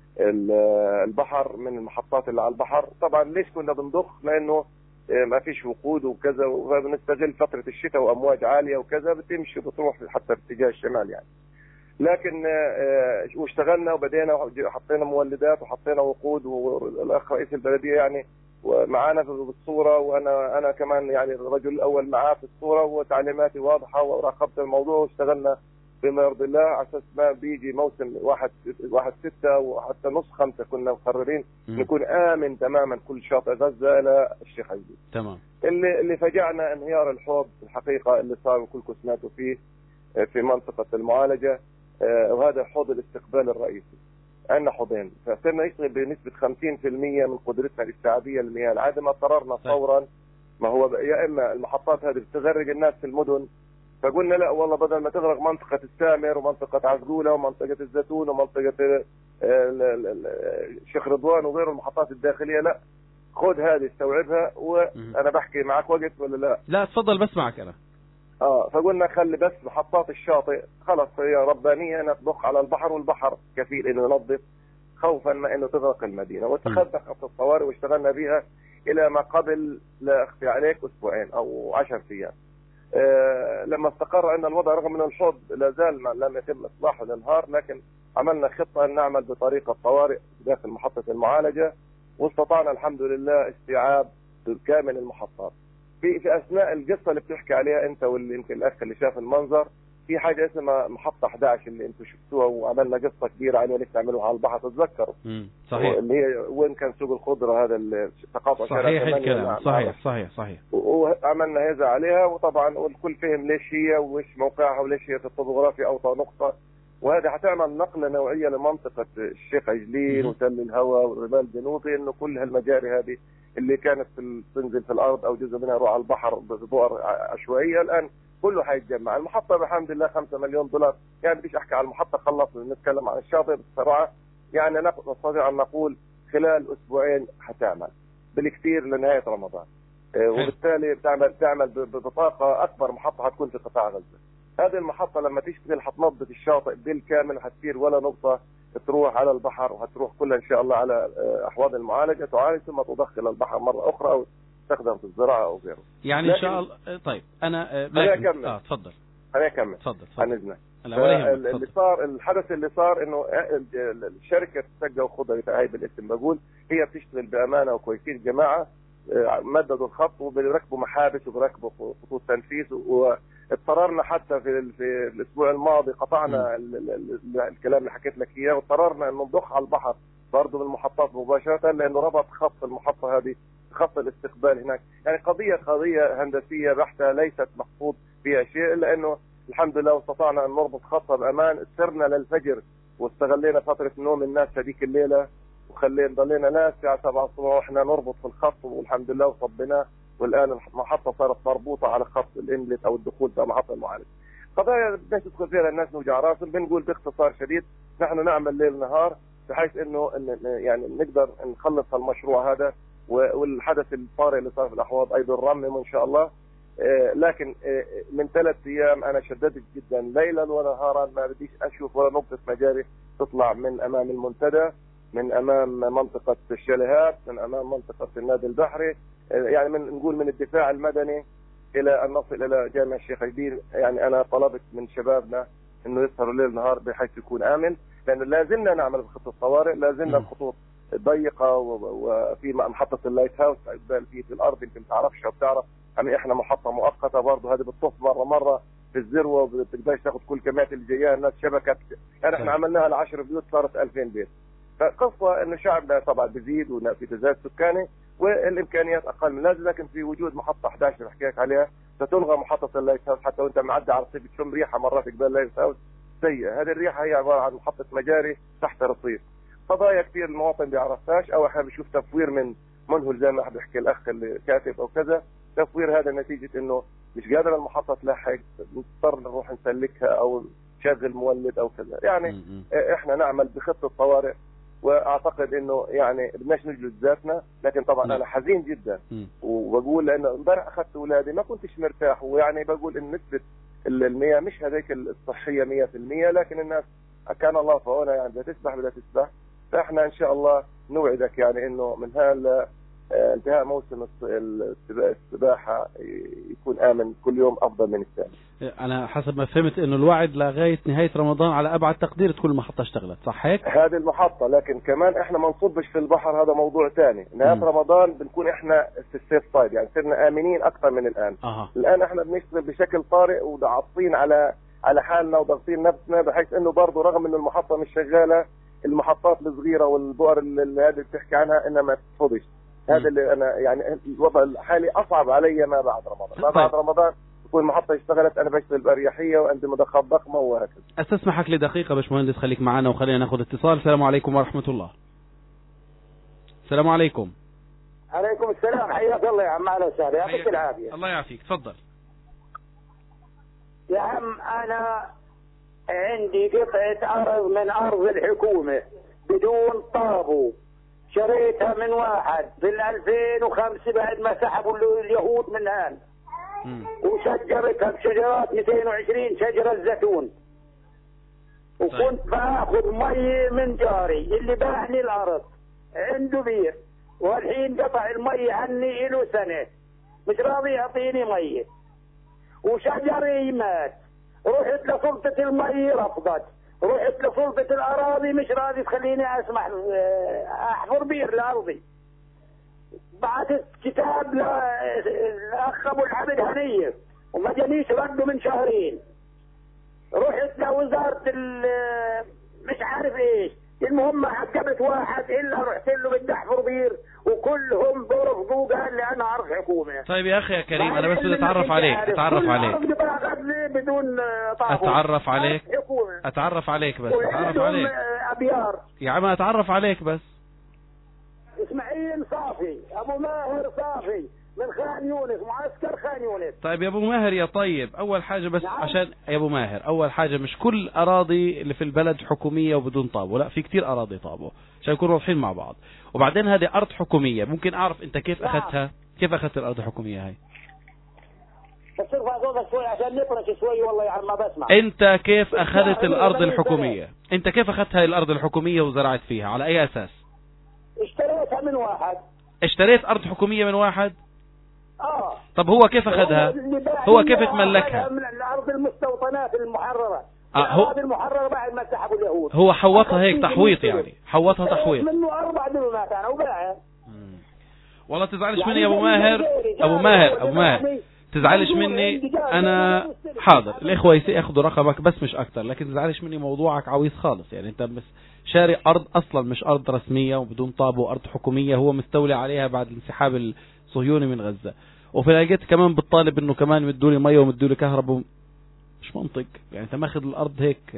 البحر من المحطات اللي على البحر. طبعا ليش كنا بنضخ؟ لأنه ما فيش وقود وكذا وبنستغل فترة الشتاء وأمواج عالية وكذا بتمشي بتروح حتى باتجاه الشمال يعني. لكن واشتغلنا وبدينا وحطينا مولدات وحطينا وقود والاخ رئيس البلديه يعني معانا بالصوره وانا انا كمان يعني الرجل الاول معاه في الصوره وتعليماتي واضحه وراقبت الموضوع واشتغلنا بما يرضي الله على اساس ما بيجي موسم واحد واحد ستة وحتى نص خمسة كنا مقررين نكون امن تماما كل شاطئ غزه الى الشيخ عزيز. تمام. اللي اللي فجعنا انهيار الحوض الحقيقه اللي صار وكلكم سمعتوا فيه في منطقه المعالجه. آه وهذا حوض الاستقبال الرئيسي. عندنا حوضين فصرنا نشتغل بنسبة خمسين بالمئة من قدرتنا الاستيعابية للمياه العادمة. قررنا فورا ما هو يا إما المحطات هذه بتغرق الناس في المدن فقلنا لا والله بدل ما تغرق منطقة السامر ومنطقة عزقولة ومنطقة الزيتون ومنطقة شيخ رضوان وغير المحطات الداخلية لا خذ هذه استوعبها. وأنا بحكي معك وقت ولا لا؟ لا تفضل بسمعك أنا. اه فقلنا خلي بس محطات الشاطئ خلص هي ربانيه نطبخ على البحر والبحر كفيل انه ينظف خوفا ما انه تغرق المدينه. واتخذنا خطه الطوارئ واشتغلنا بها الى ما قبل لا اخفي عليك اسبوعين او عشر ايام. آه لما استقر ان الوضع رغم ان الحوض لا زال لم يتم اصلاحه للنهار لكن عملنا خطه ان نعمل بطريقه طوارئ داخل محطه المعالجه واستطعنا الحمد لله استيعاب كامل المحطات. في في اثناء القصه اللي بتحكي عليها انت واللي يمكن الاخ اللي شاف المنظر، في حاجه اسمها محطه احد عشر اللي انتم شفتوها وعملنا قصه كبيره عليها اللي بتعملوها على البحر، تتذكروا؟ صحيح. اللي هي وين كان سوق الخضره هذا تقاطع شارع صحيح الكلام. صحيح صحيح صحيح. وعملنا هذا عليها، وطبعا والكل فهم ليش هي وايش موقعها وليش هي في الطبوغرافي اوطى نقطه، وهذا حتعمل نقله نوعيه لمنطقه الشيخ عجلين وتل الهوى والرمال الجنوبي، انه كل هالمجاري هذه اللي كانت تنزل في الارض او جزء منها يروح على البحر ببؤر عشوائيه الان كله حيتجمع. المحطه بحمد الله خمسة مليون دولار، يعني بديش احكي على المحطه، خلص نتكلم عن الشاطئ بسرعه. يعني نستطيع ان نقول خلال اسبوعين حتعمل بالكثير لنهايه رمضان، وبالتالي بتعمل تعمل بطاقه اكبر محطه حتكون في قطاع غزه. هذه المحطه لما تشتغل حتنظف الشاطئ بالكامل، حتصير ولا نقطه تروح على البحر، وهتروح كلها ان شاء الله على احواض المعالجه تعالج ثم تدخل البحر مره اخرى او تستخدم في الزراعه او غيره. يعني ان شاء الله. طيب انا خليني اكمل. اه تفضل. خليني اكمل. تفضل. عن اذنك. اللي صار الحدث اللي صار انه الشركه سجة وخضر هاي بالاسم بقول هي بتشتغل بامانه وكويسين جماعه، مددوا الخط وبيركبوا محابس وبيركبوا خطوط تنفيذ، واضطررنا حتى في في الاسبوع الماضي قطعنا الكلام اللي حكيت لك اياه، واضطررنا انه نضخ على البحر برضه بالمحطات مباشره، لانه ربط خط المحطه هذه خط الاستقبال هناك. يعني قضيه قضيه هندسيه بحته ليست مقصود فيها شيء، الا انه الحمد لله واستطعنا ان نربط خطها بامان. سرنا للفجر واستغلينا فتره نوم الناس هذيك الليله، وخلينا ضلينا ناس الساعه سبعة الصبح واحنا نربط في الخط، والحمد لله وصبناه، والان المحطه صارت مربوطه على خط الانلت او الدخول في محطه المعالجه. قضايا بدنا ندخل فيها للناس نوجع راسهم. بنقول باختصار شديد نحن نعمل ليل نهار بحيث انه يعني نقدر نخلص المشروع هذا، والحدث الطارئ اللي صار في الاحواض ايضا نرمم ان شاء الله. لكن من ثلاث ايام انا شددت جدا ليلا ونهارا، ما بديش اشوف ولا نقطه مجاري تطلع من امام المنتدى، من امام منطقه الشاليهات، من امام منطقه النادي البحري، يعني من نقول من الدفاع المدني الى ان نصل الى جامع الشيخ عجلين. يعني انا طلبت من شبابنا انه يسهروا ليل نهار بحيث يكون امن، لانه لازلنا نعمل بخطه الطوارئ، لازلنا الخطوط ضيقه، وفي محطه اللايت هاوس في في الارض يمكن ما تعرفش او بتعرف، يعني احنا محطه مؤقته برضه هذه بتطف مره مره في الذروه وما بتقدرش تاخذ كل كميات اللي جايه الناس شبكه، يعني احنا عملناها لعشر بيوت صارت ألفين بيت. فقصه انه شعبنا طبعا بيزيد وفي تزايد سكاني والامكانيات اقل من اللازم، لكن في وجود محطه احد عشر بحكي لك عليها ستلغى محطه اللايت هاوس. حتى وانت معدي على الرصيف بتشم ريحه مرات قبل اللايت هاوس سيئه، هذه الريحه هي عباره عن محطه مجاري تحت رصيف. قضايا كثير المواطن بيعرفهاش، او احنا بنشوف تفوير من منهل زي ما بيحكي الاخ اللي كاتب او كذا، تفوير هذا نتيجه انه مش قادر المحطه تلحق، نضطر نروح نسلكها او نشغل مولد او كذا. يعني احنا نعمل بخطه طوارئ، واعتقد انه يعني بدناش نجلد ذاتنا، لكن طبعا انا حزين جدا وبقول لانه امبارح اخذت اولادي ما كنتش مرتاح، ويعني بقول ان نسبه المياه مش هذيك الصحيه مية بالمية، لكن الناس كان الله في عونها، يعني بدها تسبح بدها تسبح. فاحنا ان شاء الله نوعدك يعني انه من هذا انتهاء موسم السباحه يكون امن كل يوم افضل من الثاني. انا حسب ما فهمت انه الوعد لغايه نهايه رمضان على ابعد تقدير تكون المحطه اشتغلت، صح هيك؟ هذه المحطه، لكن كمان احنا ما نصبش في البحر، هذا موضوع ثاني. نهايه رمضان بنكون احنا في السيف سايد، يعني صرنا امنين اكثر من الان. أه. الان احنا بنشتغل بشكل طارئ وضاغطين على على حالنا وضاغطين نفسنا، بحيث انه برضه رغم انه المحطه مش شغاله، المحطات الصغيره والبؤر اللي هذه بتحكي عنها انها ما تفضش. هذا اللي انا يعني الوضع الحالي اصعب علي ما بعد رمضان. ما بعد رمضان تكون المحطه اشتغلت انا بشتغل باريحيه وعندي مضخات ضخمه وهكذا. استسمحك لدقيقه باشمهندس، خليك معنا وخلينا ناخذ اتصال. السلام عليكم ورحمه الله. السلام عليكم. عليكم السلام، حياك الله يا عم. اهلا وسهلا، يعطيك العافيه. الله يعافيك، تفضل. يا عم انا عندي قطعه ارض من ارض الحكومه بدون طابو، شريتها من واحد في ألفين وخمسة بعد ما سحبوا اليهود من هان، وشجرتها بشجرات مئتين وعشرين شجرة زيتون، وكنت باخذ مي من جاري اللي باعني الارض عنده بير، والحين قطع المي عني له سنه مش راضي يعطيني مي، وشجري مات. رحت لسلطة المي رفضت، رحت لسلطة الأراضي مش راضي تخليني أسمح أحفر بير لأرضي. بعثت كتاب للاخ ابو العبد هنيه وما جانيش رده من شهرين. رحت لوزاره مش عارف ايش، المهم عجبت واحد الا رحت له بدي احفر بير وكلهم برفضوا، قال لي انا عرض حكومه. طيب يا اخي يا كريم انا بس بدي اتعرف عليك اتعرف عليك بدون اتعرف عليك اتعرف عليك بس اتعرف عليك ابيار يا عم اتعرف عليك بس. اسماعيل صافي، ابو ماهر صافي من خان يونس، معسكر خان يونس. طيب يا ابو ماهر يا طيب اول حاجه بس نعم. عشان يا ابو ماهر اول حاجه مش كل اراضي اللي في البلد حكوميه وبدون طابو، لا في كتير اراضي طابو عشان نكون واضحين مع بعض. وبعدين هذه ارض حكوميه، ممكن اعرف انت كيف نعم. اخذتها؟ كيف اخذت الارض الحكوميه هاي؟ بس ارفع صوتك شوي عشان نطرش شوي والله يا عم ما بسمع. انت كيف اخذت الارض الحكوميه؟ انت كيف اخذت هاي الارض الحكوميه وزرعت فيها؟ على اي اساس؟ اشتريتها من واحد. اشتريت ارض حكوميه من واحد؟ اه. طب هو كيف اخذها؟ هو كيف تملكها؟ من الارض المستوطنات المحرره. آه هو الارض المحرره بعد ما سحبوا اليهود. هو حوطها هيك تحويط يعني، حوطها تحويط. منه اربع دلمات انا وباعها. والله تزعلش مني يا ابو ماهر، ابو ماهر ابو ماهر تزعلش مني انا حاضر، الاخوه ياخذوا رقمك بس مش اكتر، لكن تزعلش مني موضوعك عويص خالص. يعني انت بس شاري ارض اصلا مش ارض رسميه وبدون طابو، ارض حكوميه هو مستولي عليها بعد انسحاب الصهيوني من غزه، وفي الاجت كمان بتطالب انه كمان مدوا لي ميه ومدوا لي كهرباء. مش منطق يعني، انت ماخذ الارض هيك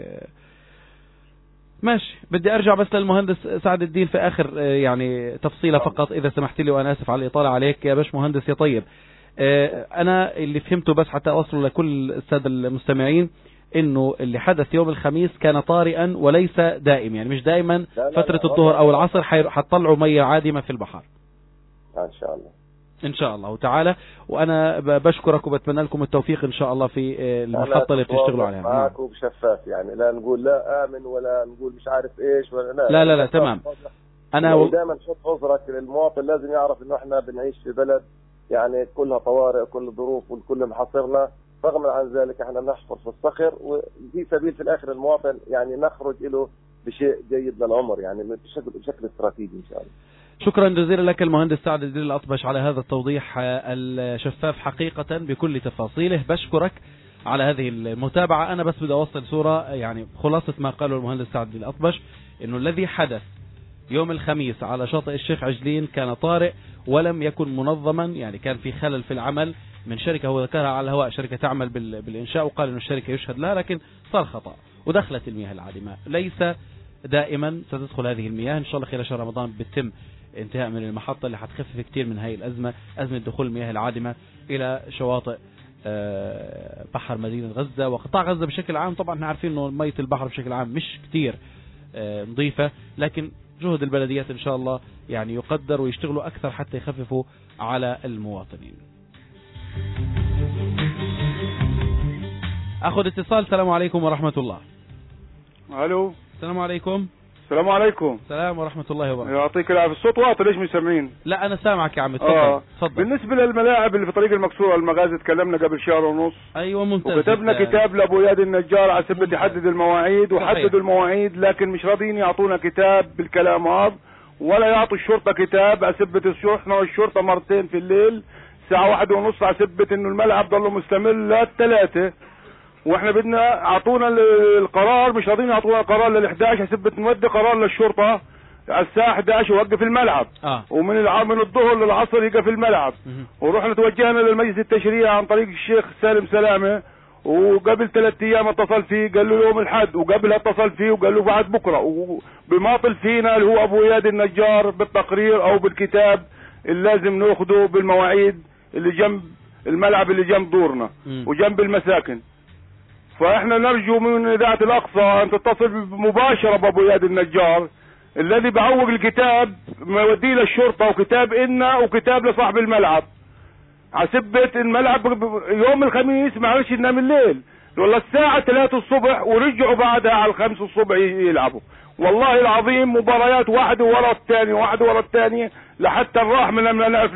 ماشي. بدي ارجع بس للمهندس سعد الدين في اخر يعني تفصيله فقط اذا سمحت لي، وانا اسف على الاطاله عليك يا باش مهندس يا طيب. انا اللي فهمته بس حتى اوصل لكل الساده المستمعين انه اللي حدث يوم الخميس كان طارئا وليس دائم، يعني مش دائما فتره الظهر او العصر حتطلعوا ميه عادمه في البحر ان شاء الله ان شاء الله تعالى. وانا بشكرك وبتمنى لكم التوفيق ان شاء الله في المحطه اللي بتشتغلوا عليها معك وبشفاف، يعني لا نقول لا امن ولا نقول مش عارف ايش ولا لا لا لا, لا تمام. انا و... دائما نحط عذرك للمواطن، لازم يعرف انه احنا بنعيش في بلد يعني كلها طوارئ وكل ظروف والكل محاصرنا، رغم عن ذلك احنا بنحفر في الصخر، وفي سبيل في الاخر المواطن يعني نخرج له بشيء جيد للعمر، يعني بشكل بشكل استراتيجي ان شاء الله. شكرا جزيلا لك المهندس سعد الدين الأطبش على هذا التوضيح الشفاف حقيقة بكل تفاصيله. بشكرك على هذه المتابعة. أنا بس بدي أوصل صورة يعني خلاصة ما قاله المهندس سعد الدين الأطبش، إنه الذي حدث يوم الخميس على شاطئ الشيخ عجلين كان طارئ ولم يكن منظما، يعني كان في خلل في العمل من شركة هو ذكرها على الهواء، شركة تعمل بالإنشاء، وقال إنه الشركة يشهد لها، لكن صار خطأ ودخلت المياه العادمة. ليس دائما ستدخل هذه المياه، إن شاء الله خلال شهر رمضان بتم انتهاء من المحطة اللي حتخفف كتير من هاي الأزمة، أزمة دخول المياه العادمة إلى شواطئ بحر مدينة غزة وقطاع غزة بشكل عام. طبعا احنا عارفين إنه مية البحر بشكل عام مش كتير نظيفة، لكن جهد البلديات إن شاء الله يعني يقدر ويشتغلوا أكثر حتى يخففوا على المواطنين. أخذ اتصال. السلام عليكم ورحمة الله. ألو. السلام عليكم. السلام عليكم. السلام ورحمة الله وبركاته. يعطيك العافية. الصوت واطي ليش مش سامعين؟ لا أنا سامعك يا عم. تفضل. آه. تفضل. بالنسبة للملاعب اللي في طريق المكسورة المغازي تكلمنا قبل شهر ونص. أيوة ممتاز. وكتبنا كتاب لأبو ياد النجار على سبب يحدد المواعيد، وحددوا المواعيد، لكن مش راضيين يعطونا كتاب بالكلام هذا، ولا يعطوا الشرطة كتاب على سبة الشحنة والشرطة مرتين في الليل الساعة واحد ونص على سبة إنه الملعب ضل مستمر للثلاثة، واحنا بدنا اعطونا القرار، مش راضيين يعطونا القرار لل11 على سبة نودي قرار للشرطة على الساعة احد عشر يوقف الملعب. آه. ومن الع... من الظهر للعصر يقف الملعب. ورحنا توجهنا للمجلس التشريعي عن طريق الشيخ سالم سلامة، وقبل ثلاث ايام اتصل فيه قال له يوم الاحد، وقبلها اتصل فيه وقال له بعد بكره، وبماطل فينا اللي هو ابو اياد النجار بالتقرير او بالكتاب اللي لازم ناخذه بالمواعيد اللي جنب الملعب اللي جنب دورنا وجنب المساكن. فاحنا نرجو من اذاعه الاقصى ان تتصل مباشره بابو اياد النجار الذي بعوق الكتاب ما يوديه للشرطه، وكتاب إلنا وكتاب لصاحب الملعب على سبة الملعب يوم الخميس ما عرفش ينام الليل، والله الساعة ثلاثة الصبح ورجعوا بعدها على الخمس الصبح يلعبوا، والله العظيم مباريات واحد ورا الثاني واحد ورا الثاني لحتى نروح من لما نعرف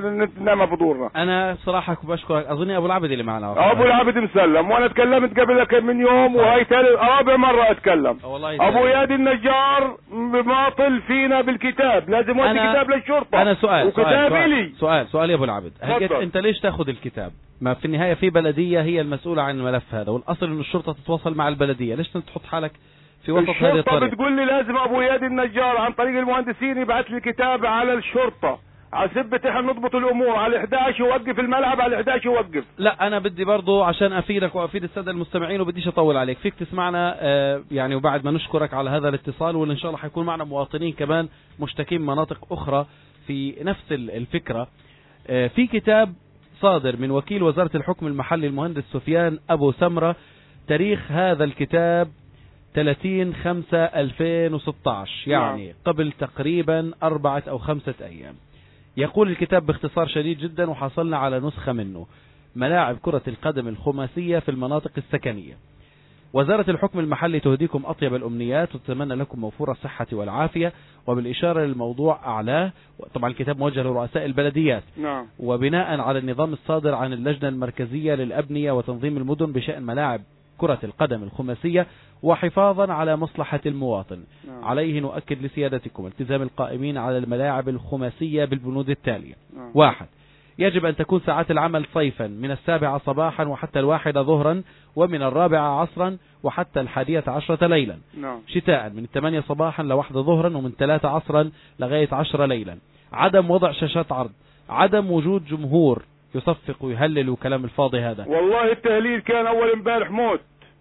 ننام فطورنا. انا صراحه بشكرك. اظن ابو العبد اللي معنا. ابو العبد مسلم، وانا تكلمت قبلك من يوم وهي ثالث رابع مره اتكلم. ابو اياد النجار ماطل فينا بالكتاب، لازم ودي كتاب للشرطه. انا سؤال وكتاب سؤال, لي سؤال سؤال يا ابو العبد، انت ليش تاخذ الكتاب؟ ما في النهايه في بلديه هي المسؤوله عن الملف هذا، والاصل ان الشرطه تتواصل مع البلديه، ليش تحط حالك في وسط هذه الطريق؟ الشرطه بتقول لي لازم ابو اياد النجار عن طريق المهندسين يبعث لي كتاب على الشرطه، على سبة احنا نضبط الامور، على احد عشر يوقف الملعب، على احد عشر يوقف. لا انا بدي برضو عشان افيدك وافيد الساده المستمعين وبديش اطول عليك، فيك تسمعنا آه يعني، وبعد ما نشكرك على هذا الاتصال، وان شاء الله حيكون معنا مواطنين كمان مشتكين مناطق اخرى في نفس الفكره. آه في كتاب صادر من وكيل وزاره الحكم المحلي المهندس سفيان ابو سمره، تاريخ هذا الكتاب ثلاثين خمسة ألفين وستة عشر، يعني قبل تقريبا أربعة أو خمسة أيام. يقول الكتاب باختصار شديد جدا، وحصلنا على نسخة منه: ملاعب كرة القدم الخماسية في المناطق السكنية. وزارة الحكم المحلي تهديكم أطيب الأمنيات وتتمنى لكم موفور الصحة والعافية، وبالإشارة للموضوع أعلاه. طبعا الكتاب موجه لرؤساء البلديات. نعم. وبناء على النظام الصادر عن اللجنة المركزية للأبنية وتنظيم المدن بشأن ملاعب كرة القدم الخماسية، وحفاظا على مصلحة المواطن، نعم. عليه نؤكد لسيادتكم التزام القائمين على الملاعب الخماسية بالبنود التالية. نعم. واحد، يجب أن تكون ساعات العمل صيفا من السابعة صباحا وحتى الواحدة ظهرا، ومن الرابعة عصرا وحتى الحادية عشرة ليلا. نعم. شتاء من الثمانية صباحا لواحدة ظهرا، ومن ثلاثة عصرا لغاية عشرة ليلا. عدم وضع شاشات عرض، عدم وجود جمهور يصفق ويهلل وكلام الفاضي هذا. والله التهليل كان اول امبارح موت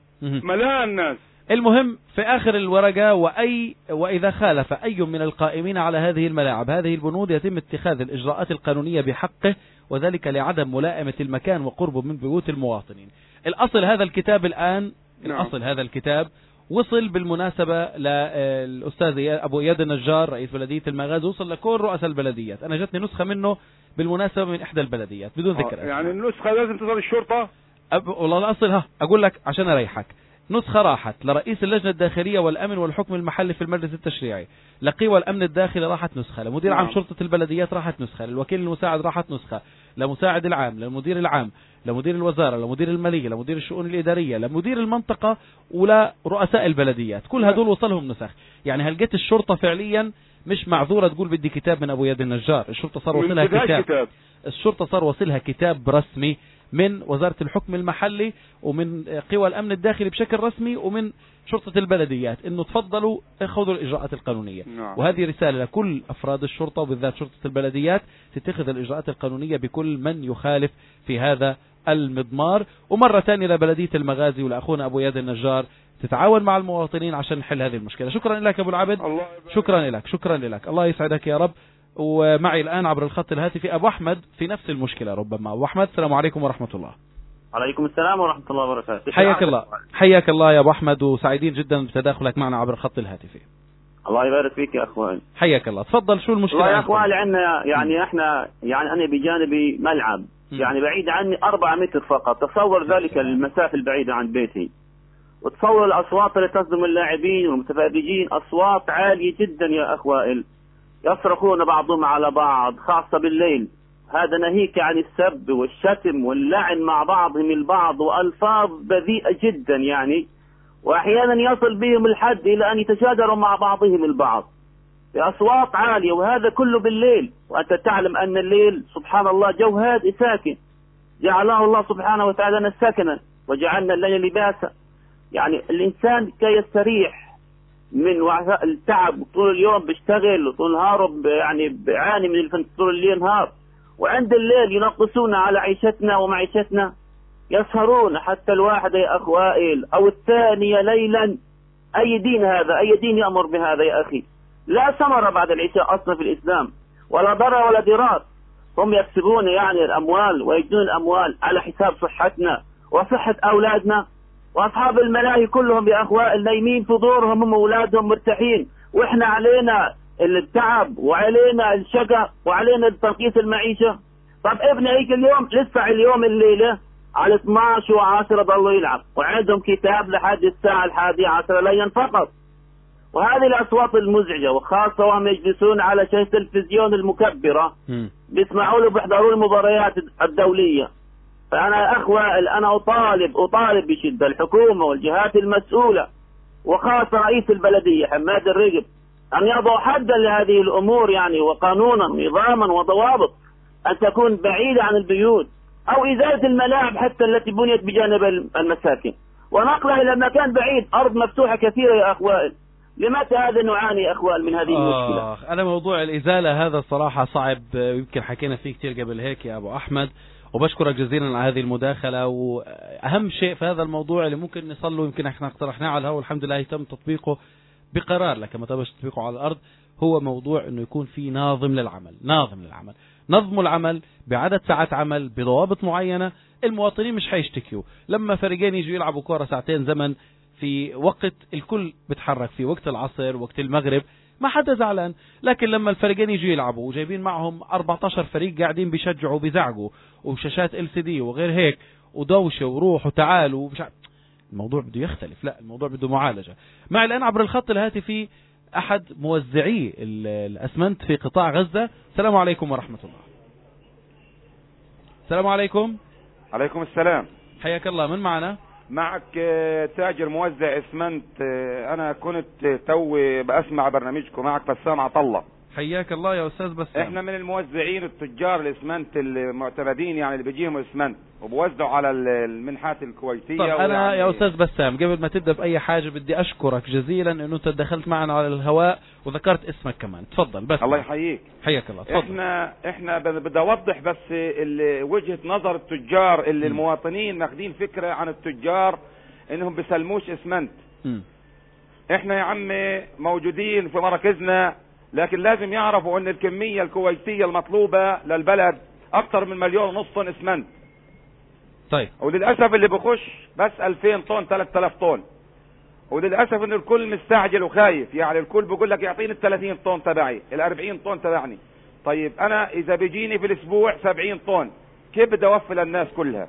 ملان الناس. المهم في آخر الورقة: وأي وإذا خالف أي من القائمين على هذه الملاعب هذه البنود يتم اتخاذ الإجراءات القانونية بحقه، وذلك لعدم ملائمة المكان وقربه من بيوت المواطنين. الأصل هذا الكتاب الآن نعم. الأصل هذا الكتاب وصل بالمناسبة للأستاذ أبو إياد النجار رئيس بلدية المغازي، وصل لكل رؤساء البلديات. أنا جتني نسخة منه بالمناسبة من إحدى البلديات بدون ذكر. يعني النسخة لازم تصل الشرطة؟ أب... والله الأصل ها أقول لك عشان أريحك، نسخة راحت لرئيس اللجنة الداخلية والأمن والحكم المحلي في المجلس التشريعي، لقيوى الأمن الداخلي راحت نسخة، لمدير نعم. عام شرطة البلديات راحت نسخة، للوكيل المساعد راحت نسخة، لمساعد العام، للمدير العام، لمدير الوزارة، لمدير المالية، لمدير الشؤون الإدارية، لمدير المنطقة، ولرؤساء البلديات. كل هدول وصلهم نسخ. يعني هل جت الشرطة فعليا مش معذورة تقول بدي كتاب من أبو يد النجار؟ الشرطة صار وصلها كتاب. كتاب الشرطة صار وصلها كتاب رسمي من وزارة الحكم المحلي ومن قوى الأمن الداخلي بشكل رسمي ومن شرطة البلديات إنه تفضلوا خذوا الإجراءات القانونية. نعم. وهذه رسالة لكل أفراد الشرطة وبالذات شرطة البلديات تتخذ الإجراءات القانونية بكل من يخالف في هذا المضمار. ومرة ثانية لبلدية المغازي ولأخونا أبو ياد النجار تتعاون مع المواطنين عشان نحل هذه المشكلة. شكرا لك أبو العبد. شكرا لك شكرا لك الله يسعدك يا رب. ومعي الآن عبر الخط الهاتفي أبو أحمد في نفس المشكلة ربما. أبو أحمد السلام عليكم ورحمة الله. عليكم السلام ورحمة الله وبركاته. حياك الله حياك الله يا أبو أحمد، وسعيدين جدا بتداخلك معنا عبر الخط الهاتفي. الله يبارك فيك يا أخوان. حياك الله تفضل. شو المشكلة يا أخوان؟ عندنا يعني احنا يعني أنا بجانبي ملعب م. يعني بعيد عني أربعة متر فقط. تصور ذلك المسافة البعيدة عن بيتي، وتصور الأصوات اللي تصدم اللاعبين والمتفرجين، أصوات عالية جدا يا أخوائل، يصرخون بعضهم على بعض خاصة بالليل. هذا ناهيك عن السب والشتم واللعن مع بعضهم البعض وألفاظ بذيئة جدا يعني، وأحيانا يصل بهم الحد إلى أن يتشاجروا مع بعضهم البعض بأصوات عالية، وهذا كله بالليل. وأنت تعلم أن الليل سبحان الله جو هادئ ساكن، جعله الله سبحانه وتعالى السكنة وجعلنا الليل لباسا. يعني الإنسان كي يستريح من وعثاء التعب طول اليوم بيشتغل وطول نهاره يعني بيعاني من الفن طول الليل نهار، وعند الليل ينقصون على عيشتنا ومعيشتنا، يسهرون حتى الواحدة يا أخوائل أو الثانية ليلا. أي دين هذا؟ أي دين يأمر بهذا يا أخي؟ لا ثمرة بعد العشاء أصلا في الإسلام، ولا ضرر ولا ضرار. هم يكسبون يعني الأموال ويجدون الأموال على حساب صحتنا وصحة أولادنا. وأصحاب الملاهي كلهم يا أخوائل نايمين في دورهم هم أولادهم مرتاحين، وإحنا علينا التعب وعلينا الشقة وعلينا تنقيص المعيشة. طب ابن هيك اليوم لسه اليوم الليلة على اثناشر وعشرة ضلوا يلعب، وعندهم كتاب لحد الساعة الحادية عشرة ليلا فقط. وهذه الأصوات المزعجة، وخاصة وهم يجلسون على شاشة التلفزيون المكبرة بيسمعوا له بيحضروا المباريات الدولية. فأنا أخوة أنا أطالب أطالب بشدة الحكومة والجهات المسؤولة وخاصة رئيس البلدية حماد الرقب أن يضعوا حدا لهذه الأمور، يعني وقانونا ونظاما وضوابط أن تكون بعيدة عن البيوت، أو إزالة الملاعب حتى التي بنيت بجانب المساكن ونقلها إلى مكان بعيد، أرض مفتوحة كثيرة يا أخوان. لمتى هذا نعاني يا أخوان من هذه المشكلة؟ آه أنا موضوع الإزالة هذا صراحة صعب، يمكن حكينا فيه كتير قبل هيك يا أبو أحمد، وبشكرك جزيلا على هذه المداخلة. وأهم شيء في هذا الموضوع اللي ممكن نصله يمكن احنا اقترحناه على الهواء والحمد لله يتم تطبيقه بقرار، لكن ما تبش تطبيقه على الأرض، هو موضوع انه يكون في ناظم للعمل. ناظم للعمل نظموا العمل بعدد ساعات عمل بضوابط معينة. المواطنين مش حيشتكيوا لما فريقين يجوا يلعبوا كورة ساعتين زمن في وقت الكل بتحرك فيه، وقت العصر وقت المغرب، ما حدا زعلان. لكن لما الفريقين يجوا يلعبوا وجايبين معهم أربعة عشر فريق قاعدين بيشجعوا وبيزعقوا وشاشات ال سي دي وغير هيك ودوشة وروح وتعالوا ومش، الموضوع بده يختلف. لا الموضوع بده معالجة. معي الآن عبر الخط الهاتفي أحد موزعي الأسمنت في قطاع غزة. السلام عليكم ورحمة الله. السلام عليكم. عليكم السلام. حياك الله. من معنا؟ معك تاجر موزع اسمنت. انا كنت توي بسمع برنامجكم. معك بسام عطله. حياك الله يا استاذ بسام. احنا من الموزعين التجار الاسمنت المعتمدين، يعني اللي بيجيهم اسمنت وبوزعوا على المنحات الكويتيه. طب انا يعني يا استاذ بسام قبل ما تبدا باي حاجه بدي اشكرك جزيلا انه انت دخلت معنا على الهواء وذكرت اسمك كمان. تفضل. بس الله يحييك. حياك الله. تفضل. احنا احنا بدي اوضح بس وجهه نظر التجار اللي م. المواطنين ماخذين فكره عن التجار انهم بيسلموش اسمنت. م. احنا يا عمي موجودين في مراكزنا، لكن لازم يعرفوا ان الكمية الكويتية المطلوبة للبلد اكتر من مليون ونص طن اسمنت. طيب. وللأسف اللي بخش بس ألفين طن ثلاثة آلاف طن، وللأسف ان الكل مستعجل وخايف، يعني الكل بيقول لك يعطيني ال ثلاثين طن تبعي، ال أربعين طن تبعني. طيب انا اذا بيجيني في الاسبوع سبعين طن كيف بدي اوفي للناس كلها؟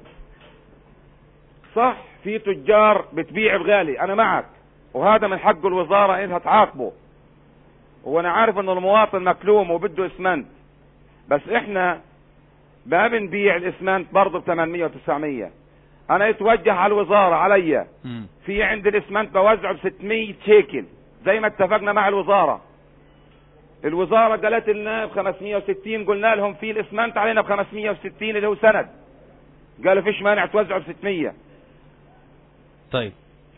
صح في تجار بتبيع بغالي، انا معك، وهذا من حق الوزارة انها تعاقبه، وانا عارف ان المواطن مكلوم وبده اسمنت، بس احنا ما بنبيع الاسمنت برضه ب ثمانمية وتسعمية. انا اتوجه على الوزارة عليا في عند الاسمنت بوزعه ب ستمية شيكل زي ما اتفقنا مع الوزارة. الوزارة قالت لنا ب خمسمية وستين، قلنا لهم في الاسمنت علينا ب خمسمية وستين اللي هو سند، قالوا فيش مانع توزعه ب ستمية. طيب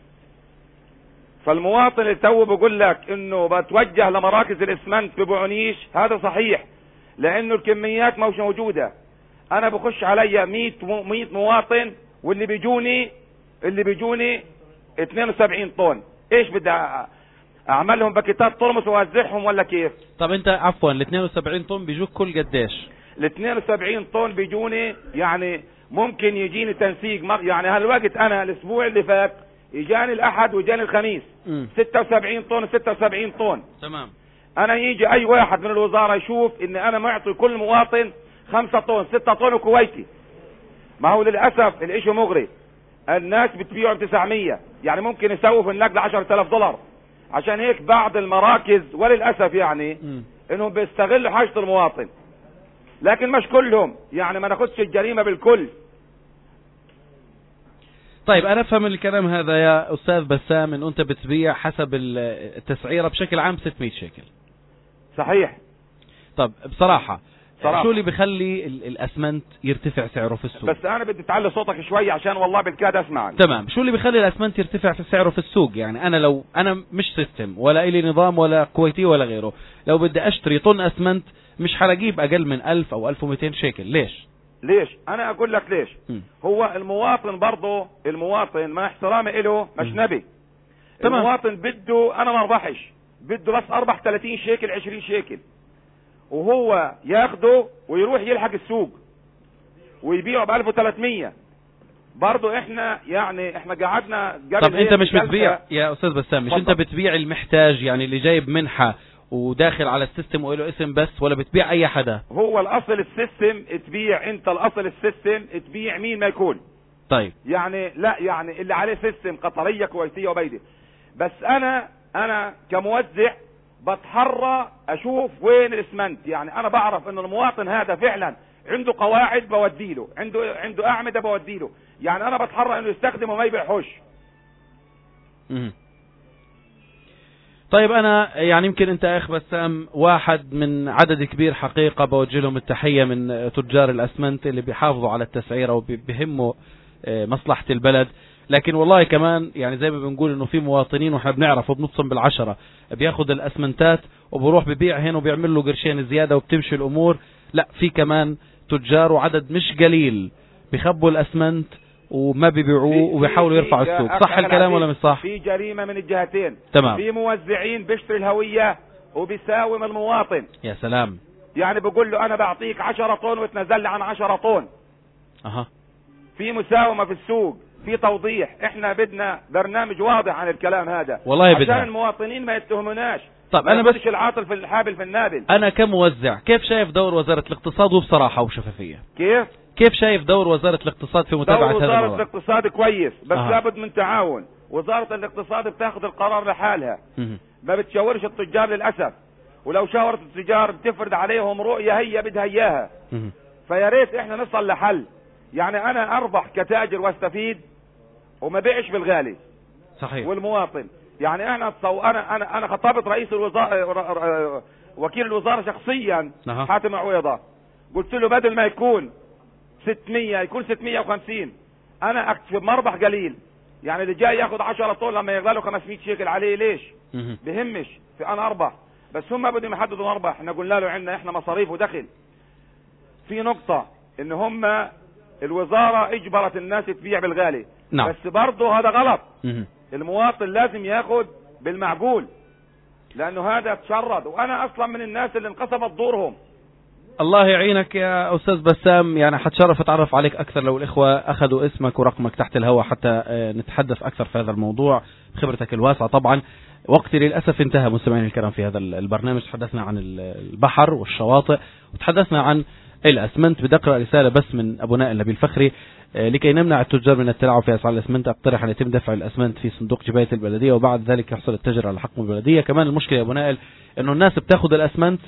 فالمواطن اللي تو بقول لك انه بتوجه لمراكز الاسمنت ببعنيش، هذا صحيح لانه الكميات مش موجودة. انا بخش عليا مية مواطن واللي بيجوني اللي بيجوني اثنين وسبعين طن، ايش بدي اعملهم باكيتات طرمس واوزعهم ولا كيف؟ طب انت عفوا ال اثنين وسبعين طن بيجوك كل قديش؟ ال اثنين وسبعين طن بيجوني يعني ممكن يجيني تنسيق، يعني هالوقت انا الاسبوع اللي فات اجاني الاحد واجاني الخميس م. ستة وسبعين طن ستة وسبعين طن. تمام. انا يجي اي واحد من الوزارة يشوف ان انا معطي كل مواطن خمسة طن ستة طن كويتي. ما هو للاسف الاشي مغري، الناس بتبيعوا بتسعمية، يعني ممكن يسووا في النقل عشرة آلاف دولار. عشان هيك بعض المراكز وللاسف يعني م. انهم بيستغلوا حاجة المواطن، لكن مش كلهم، يعني ما ناخدش الجريمة بالكل. طيب انا افهم الكلام هذا يا استاذ بسام ان انت بتبيع حسب التسعيرة بشكل عام ستمية شيكل. صحيح. طب بصراحة صراحة. شو اللي بيخلي الاسمنت يرتفع سعره في السوق؟ بس انا بدي تعلي صوتك شوي عشان والله بالكاد اسمعني. تمام. شو اللي بيخلي الاسمنت يرتفع في سعره في السوق؟ يعني انا لو انا مش سيستم ولا الي نظام ولا كويتي ولا غيره، لو بدي اشتري طن اسمنت مش حلاقيه اقل من ألف او ألف ومئتين شيكل. ليش؟ ليش؟ انا اقول لك ليش. م. هو المواطن برضه المواطن مع احترامي له مش نبي. تمام. المواطن بده انا ما اربحش، بده بس اربح ثلاثين شيكل عشرين شيكل، وهو ياخده ويروح يلحق السوق ويبيعه ب ألف وثلاثمية. برضه احنا يعني احنا قعدنا قبل. طب انت مش بتبيع يا استاذ بسام، مش انت بتبيع المحتاج يعني اللي جايب منحة وداخل على السيستم وله اسم بس، ولا بتبيع اي حدا؟ هو الاصل السيستم تبيع، انت الاصل السيستم تبيع مين ما يكون. طيب يعني لا يعني اللي عليه سيستم قطرية كويتية وبيدي. بس انا انا كموزع بتحرى اشوف وين الاسمنت. يعني انا بعرف ان المواطن هذا فعلا عنده قواعد بوديله، عنده عنده اعمده بوديله، يعني انا بتحرى انه يستخدمه ما يبيعهوش. طيب انا يعني يمكن انت يا اخ بسام واحد من عدد كبير حقيقة بوجه لهم التحية من تجار الاسمنت اللي بيحافظوا على التسعيرة وبيهموا مصلحة البلد، لكن والله كمان يعني زي ما بنقول انه في مواطنين واحنا بنعرف وبنبصم بالعشرة بياخد الاسمنتات وبروح ببيع هنا وبيعمل له قرشين زيادة وبتمشي الامور. لا، في كمان تجار وعدد مش قليل بيخبوا الاسمنت وما بيبيعوه وبيحاولوا يرفعوا السوق. صح الكلام ولا مش صح؟ في جريمة من الجهتين. تمام. في موزعين بيشتري الهوية وبيساوم المواطن. يا سلام. يعني بيقول له انا بعطيك عشرة طن وتنزل لي عن عشرة طن. اها. في مساومة في السوق، في توضيح. احنا بدنا برنامج واضح عن الكلام هذا والله بدنا عشان المواطنين ما يتهموناش. طب انا بس العاطل في الحابل في النابل. انا كموزع كيف شايف دور وزارة الاقتصاد وبصراحة وبشفافية؟ كيف كيف شايف دور وزارة الاقتصاد في متابعة هذا الموضوع؟ دور وزارة الاقتصاد كويس، بس أه. لابد من تعاون. وزارة الاقتصاد بتاخذ القرار لحالها، مه. ما بتشاورش التجار للاسف، ولو شاورت التجار بتفرض عليهم رؤية هي بدها اياها. فيا ريت احنا نصل لحل. يعني انا اربح كتاجر واستفيد وما بيعش بالغالي. صحيح. والمواطن يعني احنا تصو... انا انا انا خطبت رئيس الوزاره وكيل الوزاره شخصيا أه. حاتم عويضه، قلت له بدل ما يكون ستمية يكون ستمية وخمسين، انا اكتب مربح قليل. يعني اللي جاي ياخذ عشرة طن لما يغلى له خمسمية شيكل عليه ليش؟ مه. بهمش في انا اربح، بس هم بدهم يحددوا مربح. احنا قلنا له عندنا احنا مصاريف ودخل. في نقطه ان هم الوزاره اجبرت الناس تبيع بالغالي. نعم. بس برضه هذا غلط. مه. المواطن لازم ياخد بالمعقول، لانه هذا تشرد، وانا اصلا من الناس اللي انقسمت دورهم. الله يعينك يا استاذ بسام، يعني حتشرف اتعرف عليك اكثر لو الاخوة اخذوا اسمك ورقمك تحت الهواء حتى نتحدث اكثر في هذا الموضوع بخبرتك الواسعة. طبعا وقتي للاسف انتهى مستمعين الكرام في هذا البرنامج. تحدثنا عن البحر والشواطئ وتحدثنا عن الاسمنت. بدي اقرا رسالة بس من ابو نائل نبيل فخري: لكي نمنع التجار من التلاعب في اسعار الاسمنت اقترح ان يتم دفع الاسمنت في صندوق جباية البلدية وبعد ذلك يحصل التاجر على حق البلدية. كمان المشكلة يا ابو نائل انه الناس بتاخذ الاسمنت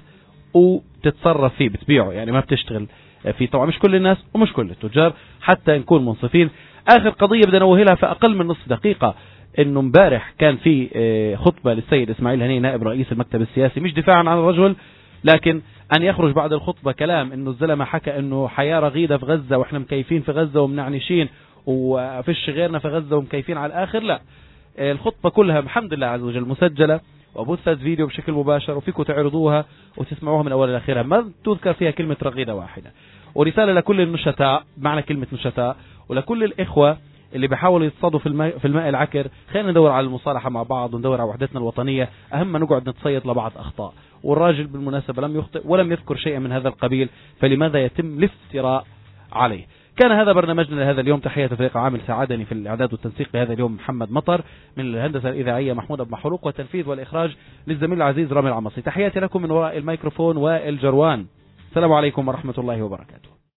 وتتصرف فيه بتبيعه، يعني ما بتشتغل فيه. طبعا مش كل الناس ومش كل التجار حتى نكون منصفين. اخر قضية بدنا نوهلها في اقل من نصف دقيقة، انه امبارح كان في خطبة للسيد اسماعيل هنيه نائب رئيس المكتب السياسي، مش دفاعا عن الرجل لكن ان يخرج بعد الخطبة كلام انه الزلمة حكى انه حياة رغيدة في غزة واحنا مكيفين في غزة ومنعنشين وفيش غيرنا في غزة ومكيفين على الاخر. لا، الخطبة كلها الحمد لله عز وجل مسجلة وبثت فيديو بشكل مباشر وفيكم تعرضوها وتسمعوها من اولها لاخرها، ما تذكر فيها كلمة رغيدة واحدة. ورسالة لكل النشطاء، معنى كلمة نشطاء، ولكل الاخوة اللي بيحاولوا يصطادوا في الماء في الماء العكر، خلينا ندور على المصالحة مع بعض وندور على وحدتنا الوطنية، اهم ما نقعد نتصيد لبعض اخطاء. والراجل بالمناسبة لم يخطئ ولم يذكر شيئا من هذا القبيل، فلماذا يتم الافتراء عليه؟ كان هذا برنامجنا لهذا اليوم. تحية فريق عامل ساعدني في الإعداد والتنسيق لهذا اليوم محمد مطر، من الهندسة الإذاعية محمود أبو محروق، والتنفيذ والإخراج للزميل العزيز رامي العمصي. تحياتي لكم من وراء الميكروفون والجروان. السلام عليكم ورحمة الله وبركاته.